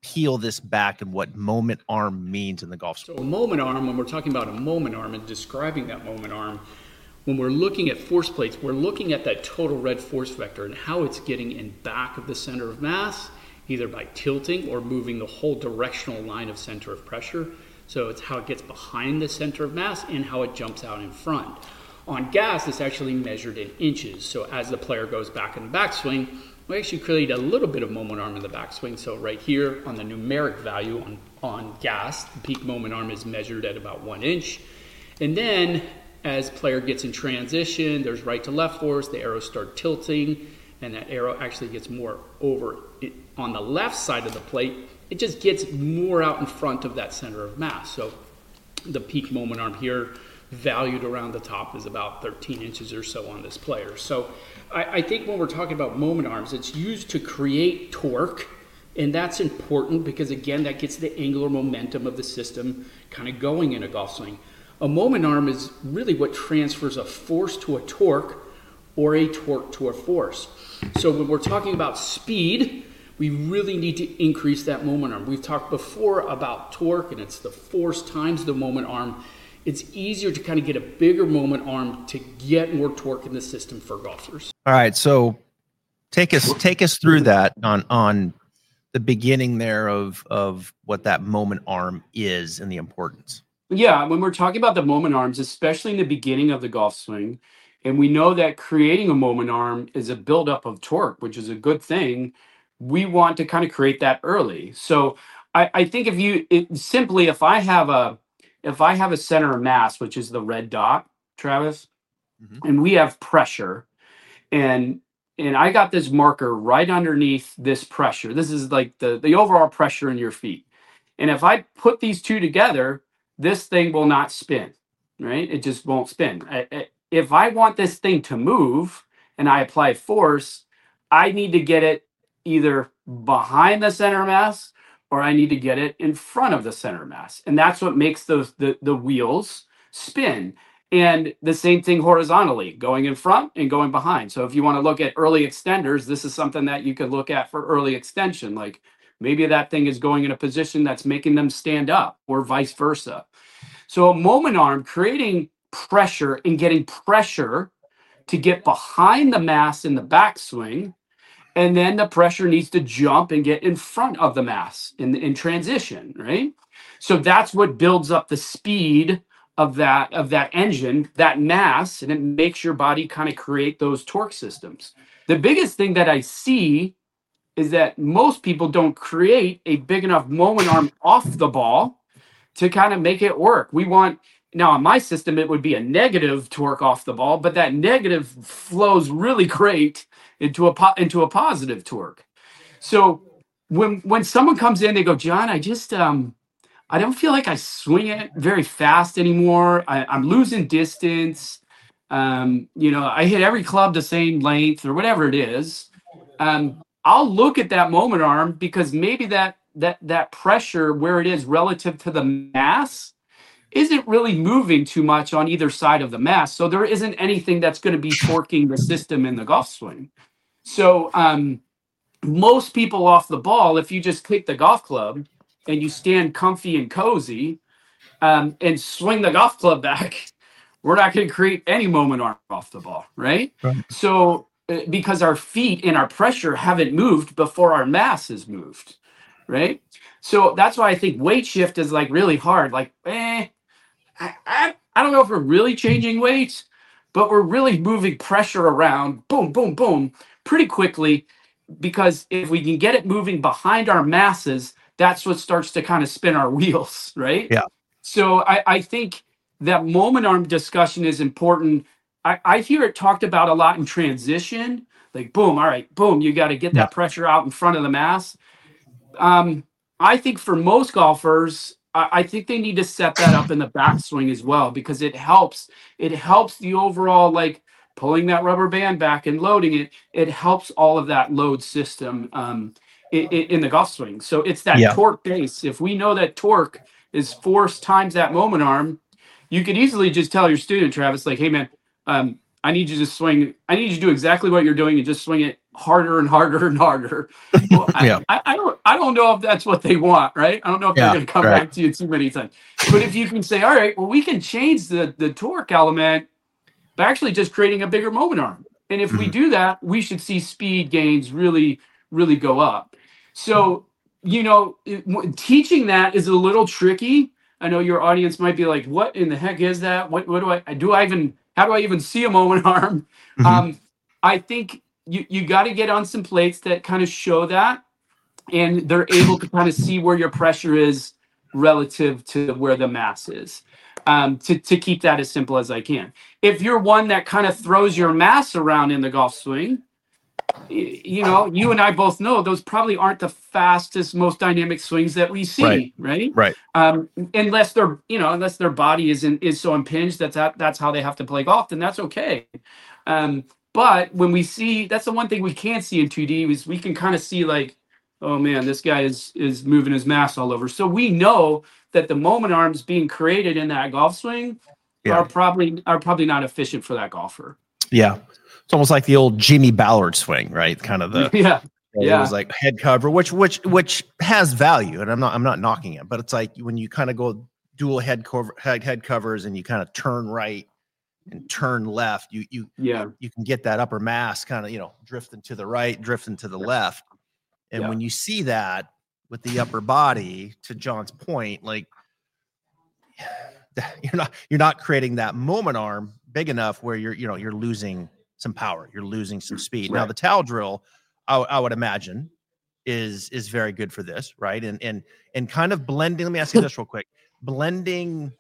peel this back and what moment arm means in the golf swing. So a moment arm, when we're talking about a moment arm and describing that moment arm, when we're looking at force plates, we're looking at that total red force vector and how it's getting in back of the center of mass, either by tilting or moving the whole directional line of center of pressure. So it's how it gets behind the center of mass and how it jumps out in front. On gas, it's actually measured in inches. So as the player goes back in the backswing, we actually create a little bit of moment arm in the backswing. So right here on the numeric value on, on gas, the peak moment arm is measured at about one inch. And then as player gets in transition, there's right to left force, the arrows start tilting, and that arrow actually gets more over it, on the left side of the plate. It just gets more out in front of that center of mass. So the peak moment arm here, valued around the top, is about thirteen inches or so on this player. So I, I think when we're talking about moment arms, it's used to create torque, and that's important because, again, that gets the angular momentum of the system kind of going in a golf swing. A moment arm is really what transfers a force to a torque or a torque to a force. So when we're talking about speed, we really need to increase that moment arm. We've talked before about torque, and it's the force times the moment arm. It's easier to kind of get a bigger moment arm to get more torque in the system for golfers. All right, so take us take us through that on on the beginning there of of what that moment arm is and the importance. Yeah, when we're talking about the moment arms, especially in the beginning of the golf swing, and we know that creating a moment arm is a buildup of torque, which is a good thing. We want to kind of create that early. So I, I think if you it, simply, if I have a if I have a center of mass, which is the red dot, Travis, mm-hmm. and we have pressure, and and I got this marker right underneath this pressure. This is like the the overall pressure in your feet. And if I put these two together, this thing will not spin, right? It just won't spin. I, I, if I want this thing to move and I apply force, I need to get it either behind the center mass or I need to get it in front of the center mass. And that's what makes those the, the wheels spin. And the same thing horizontally, going in front and going behind. So if you want to look at early extenders, this is something that you could look at for early extension. Like maybe that thing is going in a position that's making them stand up or vice versa. So a moment arm, creating pressure and getting pressure to get behind the mass in the backswing, and then the pressure needs to jump and get in front of the mass in, in transition, right? So that's what builds up the speed of that of that engine, that mass, and it makes your body kind of create those torque systems. The biggest thing that I see is that most people don't create a big enough moment arm off the ball to kind of make it work. We want, now in my system, it would be a negative torque off the ball, but that negative flows really great into a po- into a positive torque. So when when someone comes in, they go, John, I just um I don't feel like I swing it very fast anymore. I, I'm losing distance. Um, you know, I hit every club the same length or whatever it is. Um, I'll look at that moment arm because maybe that that that pressure where it is relative to the mass isn't really moving too much on either side of the mass. So there isn't anything that's going to be torquing the system in the golf swing. So um, most people off the ball, if you just click the golf club and you stand comfy and cozy um, and swing the golf club back, we're not going to create any moment arm off the ball, right? right. So uh, because our feet and our pressure haven't moved before our mass has moved, right? So that's why I think weight shift is like really hard. Like, eh, I, I, I don't know if we're really changing weights, but we're really moving pressure around, boom, boom, boom, pretty quickly, because if we can get it moving behind our masses, that's what starts to kind of spin our wheels, right? Yeah. So I, I think that moment arm discussion is important. I, I hear it talked about a lot in transition, like boom, all right, boom, you got to get that yeah. pressure out in front of the mass. Um, I think for most golfers, I, I think they need to set that up in the backswing as well, because it helps. It helps the overall, like, pulling that rubber band back and loading it. It helps all of that load system um, in, in the golf swing. So it's that yeah. torque base. If we know that torque is force times that moment arm, you could easily just tell your student, Travis, like, hey, man, um, I need you to swing. I need you to do exactly what you're doing and just swing it harder and harder and harder. Well, Yeah. I, I, I don't I don't know if that's what they want, right? I don't know if Yeah, they're going to come right. back to you too many times. But if you can say, all right, well, we can change the the torque element by actually just creating a bigger moment arm. And if we Mhm. do that, we should see speed gains really, really go up. So, you know, it- w- teaching that is a little tricky. I know your audience might be like, what in the heck is that? What, what do I, do I even, how do I even see a moment arm? Mhm. Um, I think you, you got to get on some plates that kind of show that, and they're able to kind of see where your pressure is relative to where the mass is, um, to, to keep that as simple as I can. If you're one that kind of throws your mass around in the golf swing, y- you know, you and I both know those probably aren't the fastest, most dynamic swings that we see, right? Right. Um, unless their, you know, unless their body is in, is so impinged that's that, that's how they have to play golf, then that's okay. Um, but when we see, that's the one thing we can't see in two D is we can kind of see like, oh man, this guy is is moving his mass all over. So we know that the moment arms being created in that golf swing Yeah. are probably are probably not efficient for that golfer. Yeah. It's almost like the old Jimmy Ballard swing, right? Kind of the yeah, it yeah, was like head cover, which which which has value, and I'm not I'm not knocking it, but it's like when you kind of go dual head cover head head covers and you kind of turn right and turn left, you you yeah, you can get that upper mass kind of, you know, drifting to the right, drifting to the left. And Yeah. when you see that with the upper body, to John's point, like you're not you're not creating that moment arm big enough where you're you know you're losing some power, you're losing some speed. Now Right. the towel drill, I, I would imagine, is is very good for this, right? And and and kind of blending. Let me ask you this real quick: blending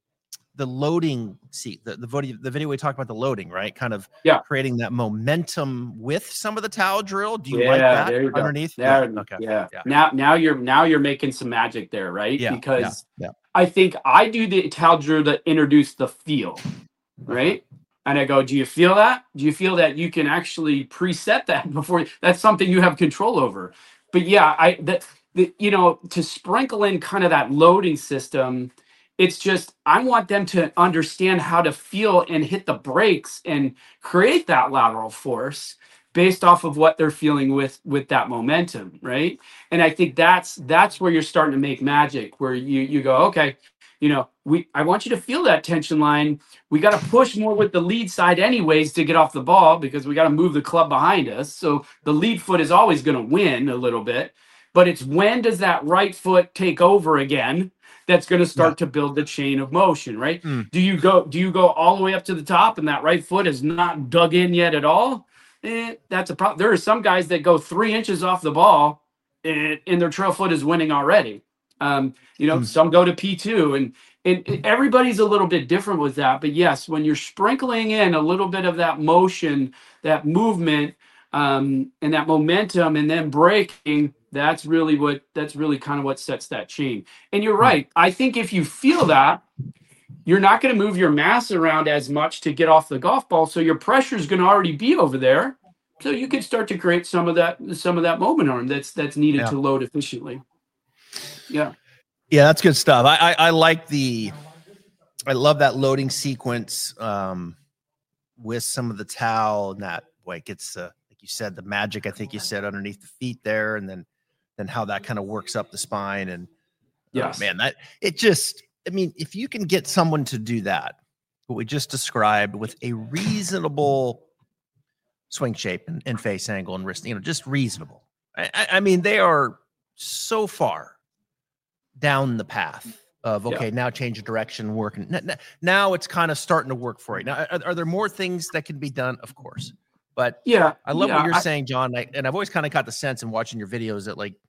the loading seat, the the video, the video we talked about the loading, right? Kind of Yeah. creating that momentum with some of the towel drill. Do you yeah, like that there you go. underneath? There, Yeah. Okay. yeah. Yeah. Now, now you're now you're making some magic there, right? Yeah. Because yeah. I think I do the towel drill to introduce the feel, right? And I go, do you feel that? Do you feel that you can actually preset that before? That's something you have control over. But yeah, I that, that you know, to sprinkle in kind of that loading system, it's just I want them to understand how to feel and hit the brakes and create that lateral force based off of what they're feeling with with that momentum, right? And I think that's that's where you're starting to make magic, where you you go, okay, you know, we I want you to feel that tension line. We got to push more with the lead side anyways to get off the ball because we got to move the club behind us. So the lead foot is always going to win a little bit, but it's when does that right foot take over again that's going to start Yeah. to build the chain of motion, right? Mm. Do you go do you go all the way up to the top and that right foot is not dug in yet at all? Eh, that's a problem. There are some guys that go three inches off the ball and, and their trail foot is winning already. Um, you know, Mm. some go to P two and, and everybody's a little bit different with that. But yes, when you're sprinkling in a little bit of that motion, that movement, um, and that momentum and then breaking, that's really what that's really kind of what sets that chain. And you're right. I think if you feel that, you're not going to move your mass around as much to get off the golf ball. So your pressure is going to already be over there. So you can start to create some of that some of that moment arm that's that's needed Yeah. to load efficiently. Yeah. Yeah, that's good stuff. I, I I like the, I love that loading sequence um, with some of the towel and that boy it gets uh, like you said the magic. I think you said underneath the feet there, and then then how that kind of works up the spine and Yes. oh, man, that it just. I mean, if you can get someone to do that, what we just described with a reasonable swing shape and, and face angle and wrist, you know, just reasonable. I, I, I mean, they are so far down the path of, okay, Yeah. now change of direction, working. N- n- Now it's kind of starting to work for you. Now, are, are there more things that can be done? Of course. But Yeah. I love yeah, what you're I- saying, John. I, and I've always kind of got the sense in watching your videos that, like,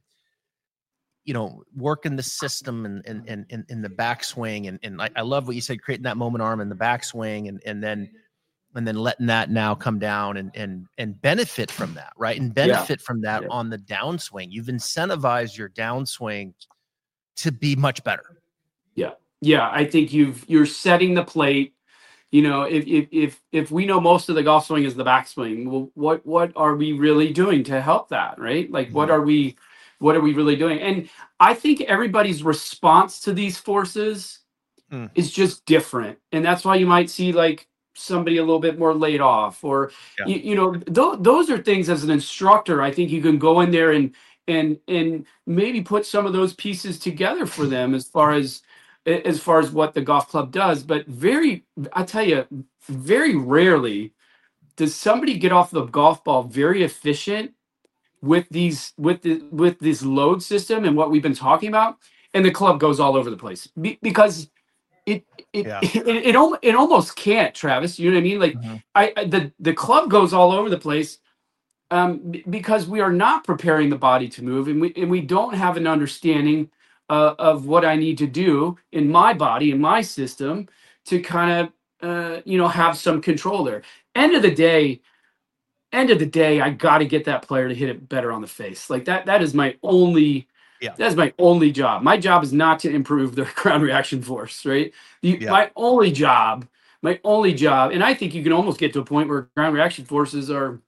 you know, working the system and and and in, in the backswing, and and I, I love what you said, creating that moment arm in the backswing, and and then and then letting that now come down and and and benefit from that, right? And benefit from that Yeah. on the downswing. You've incentivized your downswing to be much better. Yeah. Yeah. I think you've you're setting the plate. You know, if if if if we know most of the golf swing is the backswing, well, what what are we really doing to help that, right? Like what Mhm. are we what are we really doing? And I think everybody's response to these forces Mm. is just different. And that's why you might see like somebody a little bit more laid off, or Yeah. you, you know, th- those are things as an instructor. I think you can go in there and and and maybe put some of those pieces together for them as far as as far as what the golf club does. But very, I tell you, very rarely does somebody get off the golf ball very efficient with these with the with this load system and what we've been talking about, and the club goes all over the place Be- because it it, Yeah. it it it al- it almost can't, Travis. You know what I mean? Like Mhm. I, I the the club goes all over the place um, b- because we are not preparing the body to move, and we and we don't have an understanding uh, of what I need to do in my body, in my system, to kind of uh, you know have some control there. End of the day, end of the day, I got to get that player to hit it better on the face. Like that. That is my only. Yeah. That's my only job. My job is not to improve their ground reaction force, right? The, Yeah. My only job, my only job, and I think you can almost get to a point where ground reaction forces are,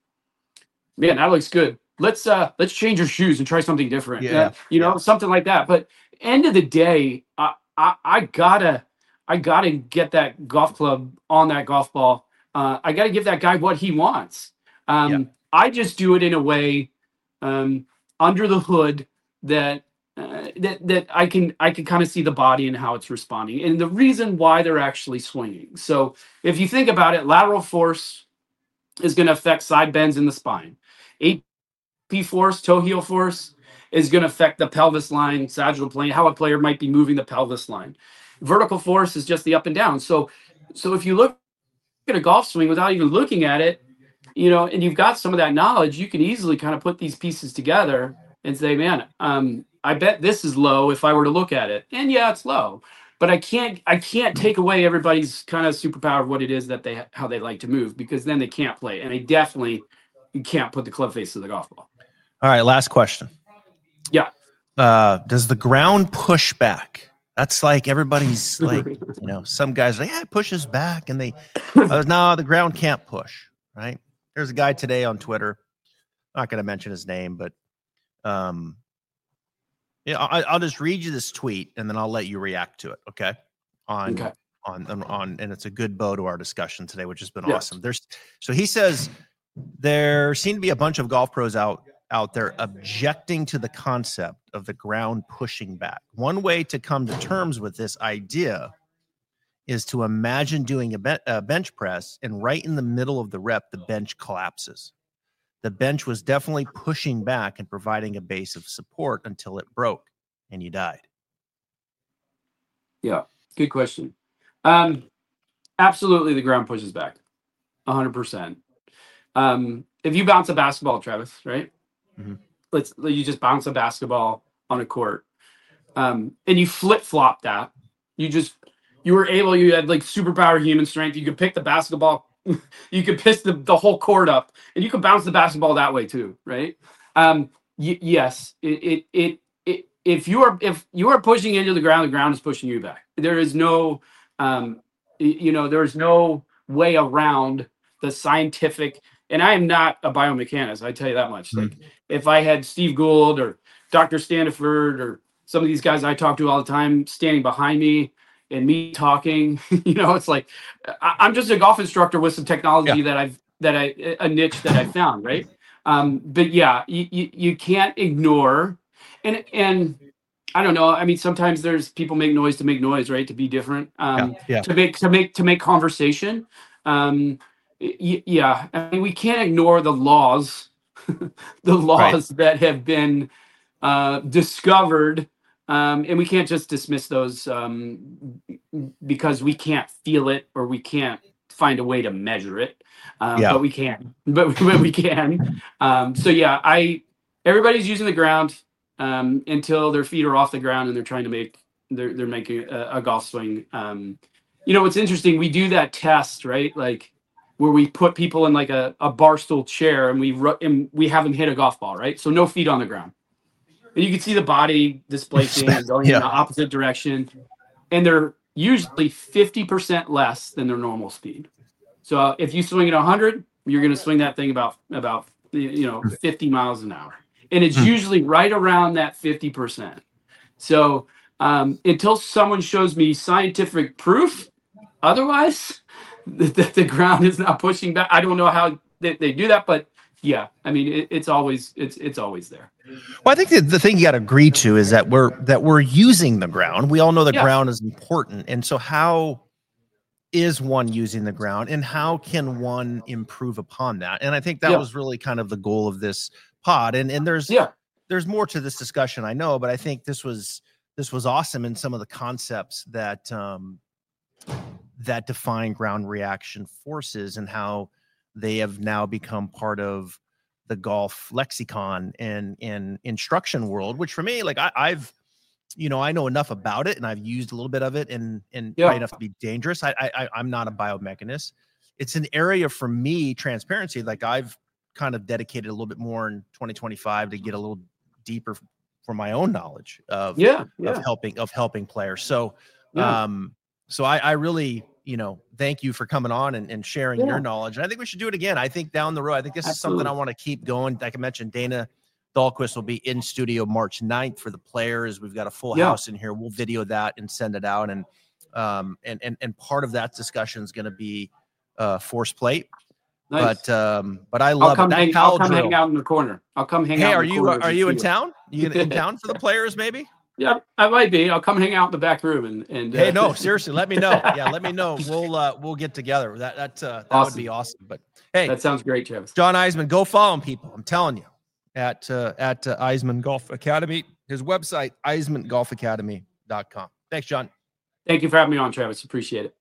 man, that looks good. Let's uh let's change your shoes and try something different. Yeah, Uh, you know, yeah. something like that. But end of the day, I, I I gotta I gotta get that golf club on that golf ball. Uh, I gotta give that guy what he wants. Um, Yeah. I just do it in a way um, under the hood that uh, that that I can I can kind of see the body and how it's responding and the reason why they're actually swinging. So if you think about it, lateral force is going to affect side bends in the spine. A P force, toe heel force, is going to affect the pelvis line, sagittal plane, how a player might be moving the pelvis line. Vertical force is just the up and down. So so if you look at a golf swing without even looking at it, you know, and you've got some of that knowledge, you can easily kind of put these pieces together and say, man, um, I bet this is low if I were to look at it. And yeah, it's low, but I can't, I can't take away everybody's kind of superpower of what it is that they, how they like to move, because then they can't play. And they definitely, you can't put the club face to the golf ball. All right. Last question. Yeah. Uh, does the ground push back? That's like everybody's like, you know, some guys are like, yeah, it pushes back, and they, uh, no, the ground can't push, right? There's a guy today on Twitter. I'm not going to mention his name, but um, yeah, I, I'll just read you this tweet and then I'll let you react to it. Okay. On, Okay. on, on, on, and it's a good bow to our discussion today, which has been Yeah. awesome. There's, so he says there seem to be a bunch of golf pros out, out there objecting to the concept of the ground pushing back. One way to come to terms with this idea is to imagine doing a, be- a bench press, and right in the middle of the rep, the bench collapses. The bench was definitely pushing back and providing a base of support until it broke and you died. Yeah. Good question. Um, absolutely. The ground pushes back a hundred percent. Um, if you bounce a basketball, Travis, right? Mm-hmm. Let's, you just bounce a basketball on a court, um, and you flip flop that. You just, you were able, you had like superpower human strength. You could pick the basketball, you could piss the, the whole court up, and you could bounce the basketball that way too, right? Um, y- yes, it, it, it, it, if you are, if you are pushing into the ground, the ground is pushing you back. There is no, um, y- you know, there is no way around the scientific. And I am not a biomechanist, I tell you that much. Mm-hmm. Like if I had Steve Gould or Doctor Standiford or some of these guys I talk to all the time standing behind me and me talking, you know, it's like I, I'm just a golf instructor with some technology Yeah. that I've that I a niche that I found, right? Um, but yeah, you, you you can't ignore, and and I don't know. I mean, sometimes there's people make noise to make noise, right? To be different, um, Yeah, yeah. to make to make to make conversation. Um, y- yeah, I mean, we can't ignore the laws, the laws that have been uh, discovered. Um, and we can't just dismiss those um, because we can't feel it or we can't find a way to measure it. Um, Yeah. But we can. But, but we can. Um, so yeah, I everybody's using the ground um, until their feet are off the ground and they're trying to make they're they're making a, a golf swing. Um, you know, what's interesting? We do that test, right? Like where we put people in like a, a bar stool chair and we ru- and we have them hit a golf ball, right? So no feet on the ground. And you can see the body displacing and going Yeah. in the opposite direction. And they're usually fifty percent less than their normal speed. So uh, if you swing at one hundred, you're going to swing that thing about, about you know, fifty miles an hour. And it's Hmm. usually right around that fifty percent. So um, until someone shows me scientific proof, otherwise, the, the ground is not pushing back. I don't know how they, they do that, but yeah, I mean, it, it's always it's it's always there. Well, I think that the thing you got to agree to is that we're that we're using the ground. We all know the Yeah. ground is important, and so how is one using the ground, and how can one improve upon that? And I think that Yeah. was really kind of the goal of this pod. And and there's Yeah, there's more to this discussion, I know, but I think this was this was awesome in some of the concepts that um, that define ground reaction forces and how they have now become part of the golf lexicon and and instruction world. Which for me, like I, I've, you know, I know enough about it and I've used a little bit of it, and and Yeah. right enough to be dangerous. I, I I'm not a biomechanist. It's an area for me, transparency. Like I've kind of dedicated a little bit more in twenty twenty-five to get a little deeper for my own knowledge of yeah, yeah. of helping of helping players. So Yeah. um so I, I really, you know, thank you for coming on and, and sharing Yeah. your knowledge. And I think we should do it again. I think down the road, I think this is something I Absolutely. want to keep going. Like I mentioned, Dana Dahlquist will be in studio March ninth for the players. We've got a full Yeah. house in here. We'll video that and send it out. And um and and and part of that discussion is going to be uh force plate. Nice. But um but I I'll love it. come, That hang, towel I'll come hang drill. out in the corner. I'll come hang Hey, out. are in the you corner are as you in see it. town? You in town for the players maybe? Yeah, I might be. I'll come hang out in the back room and and. Hey, uh, no, seriously, let me know. Yeah, let me know. We'll uh, we'll get together. That that uh, that Awesome. would be awesome. But hey, That sounds great, Travis. John Eisman, go follow him, people. I'm telling you, at uh, at uh, Eisman Golf Academy. His website, eisman golf academy dot com. Thanks, John. Thank you for having me on, Travis. Appreciate it.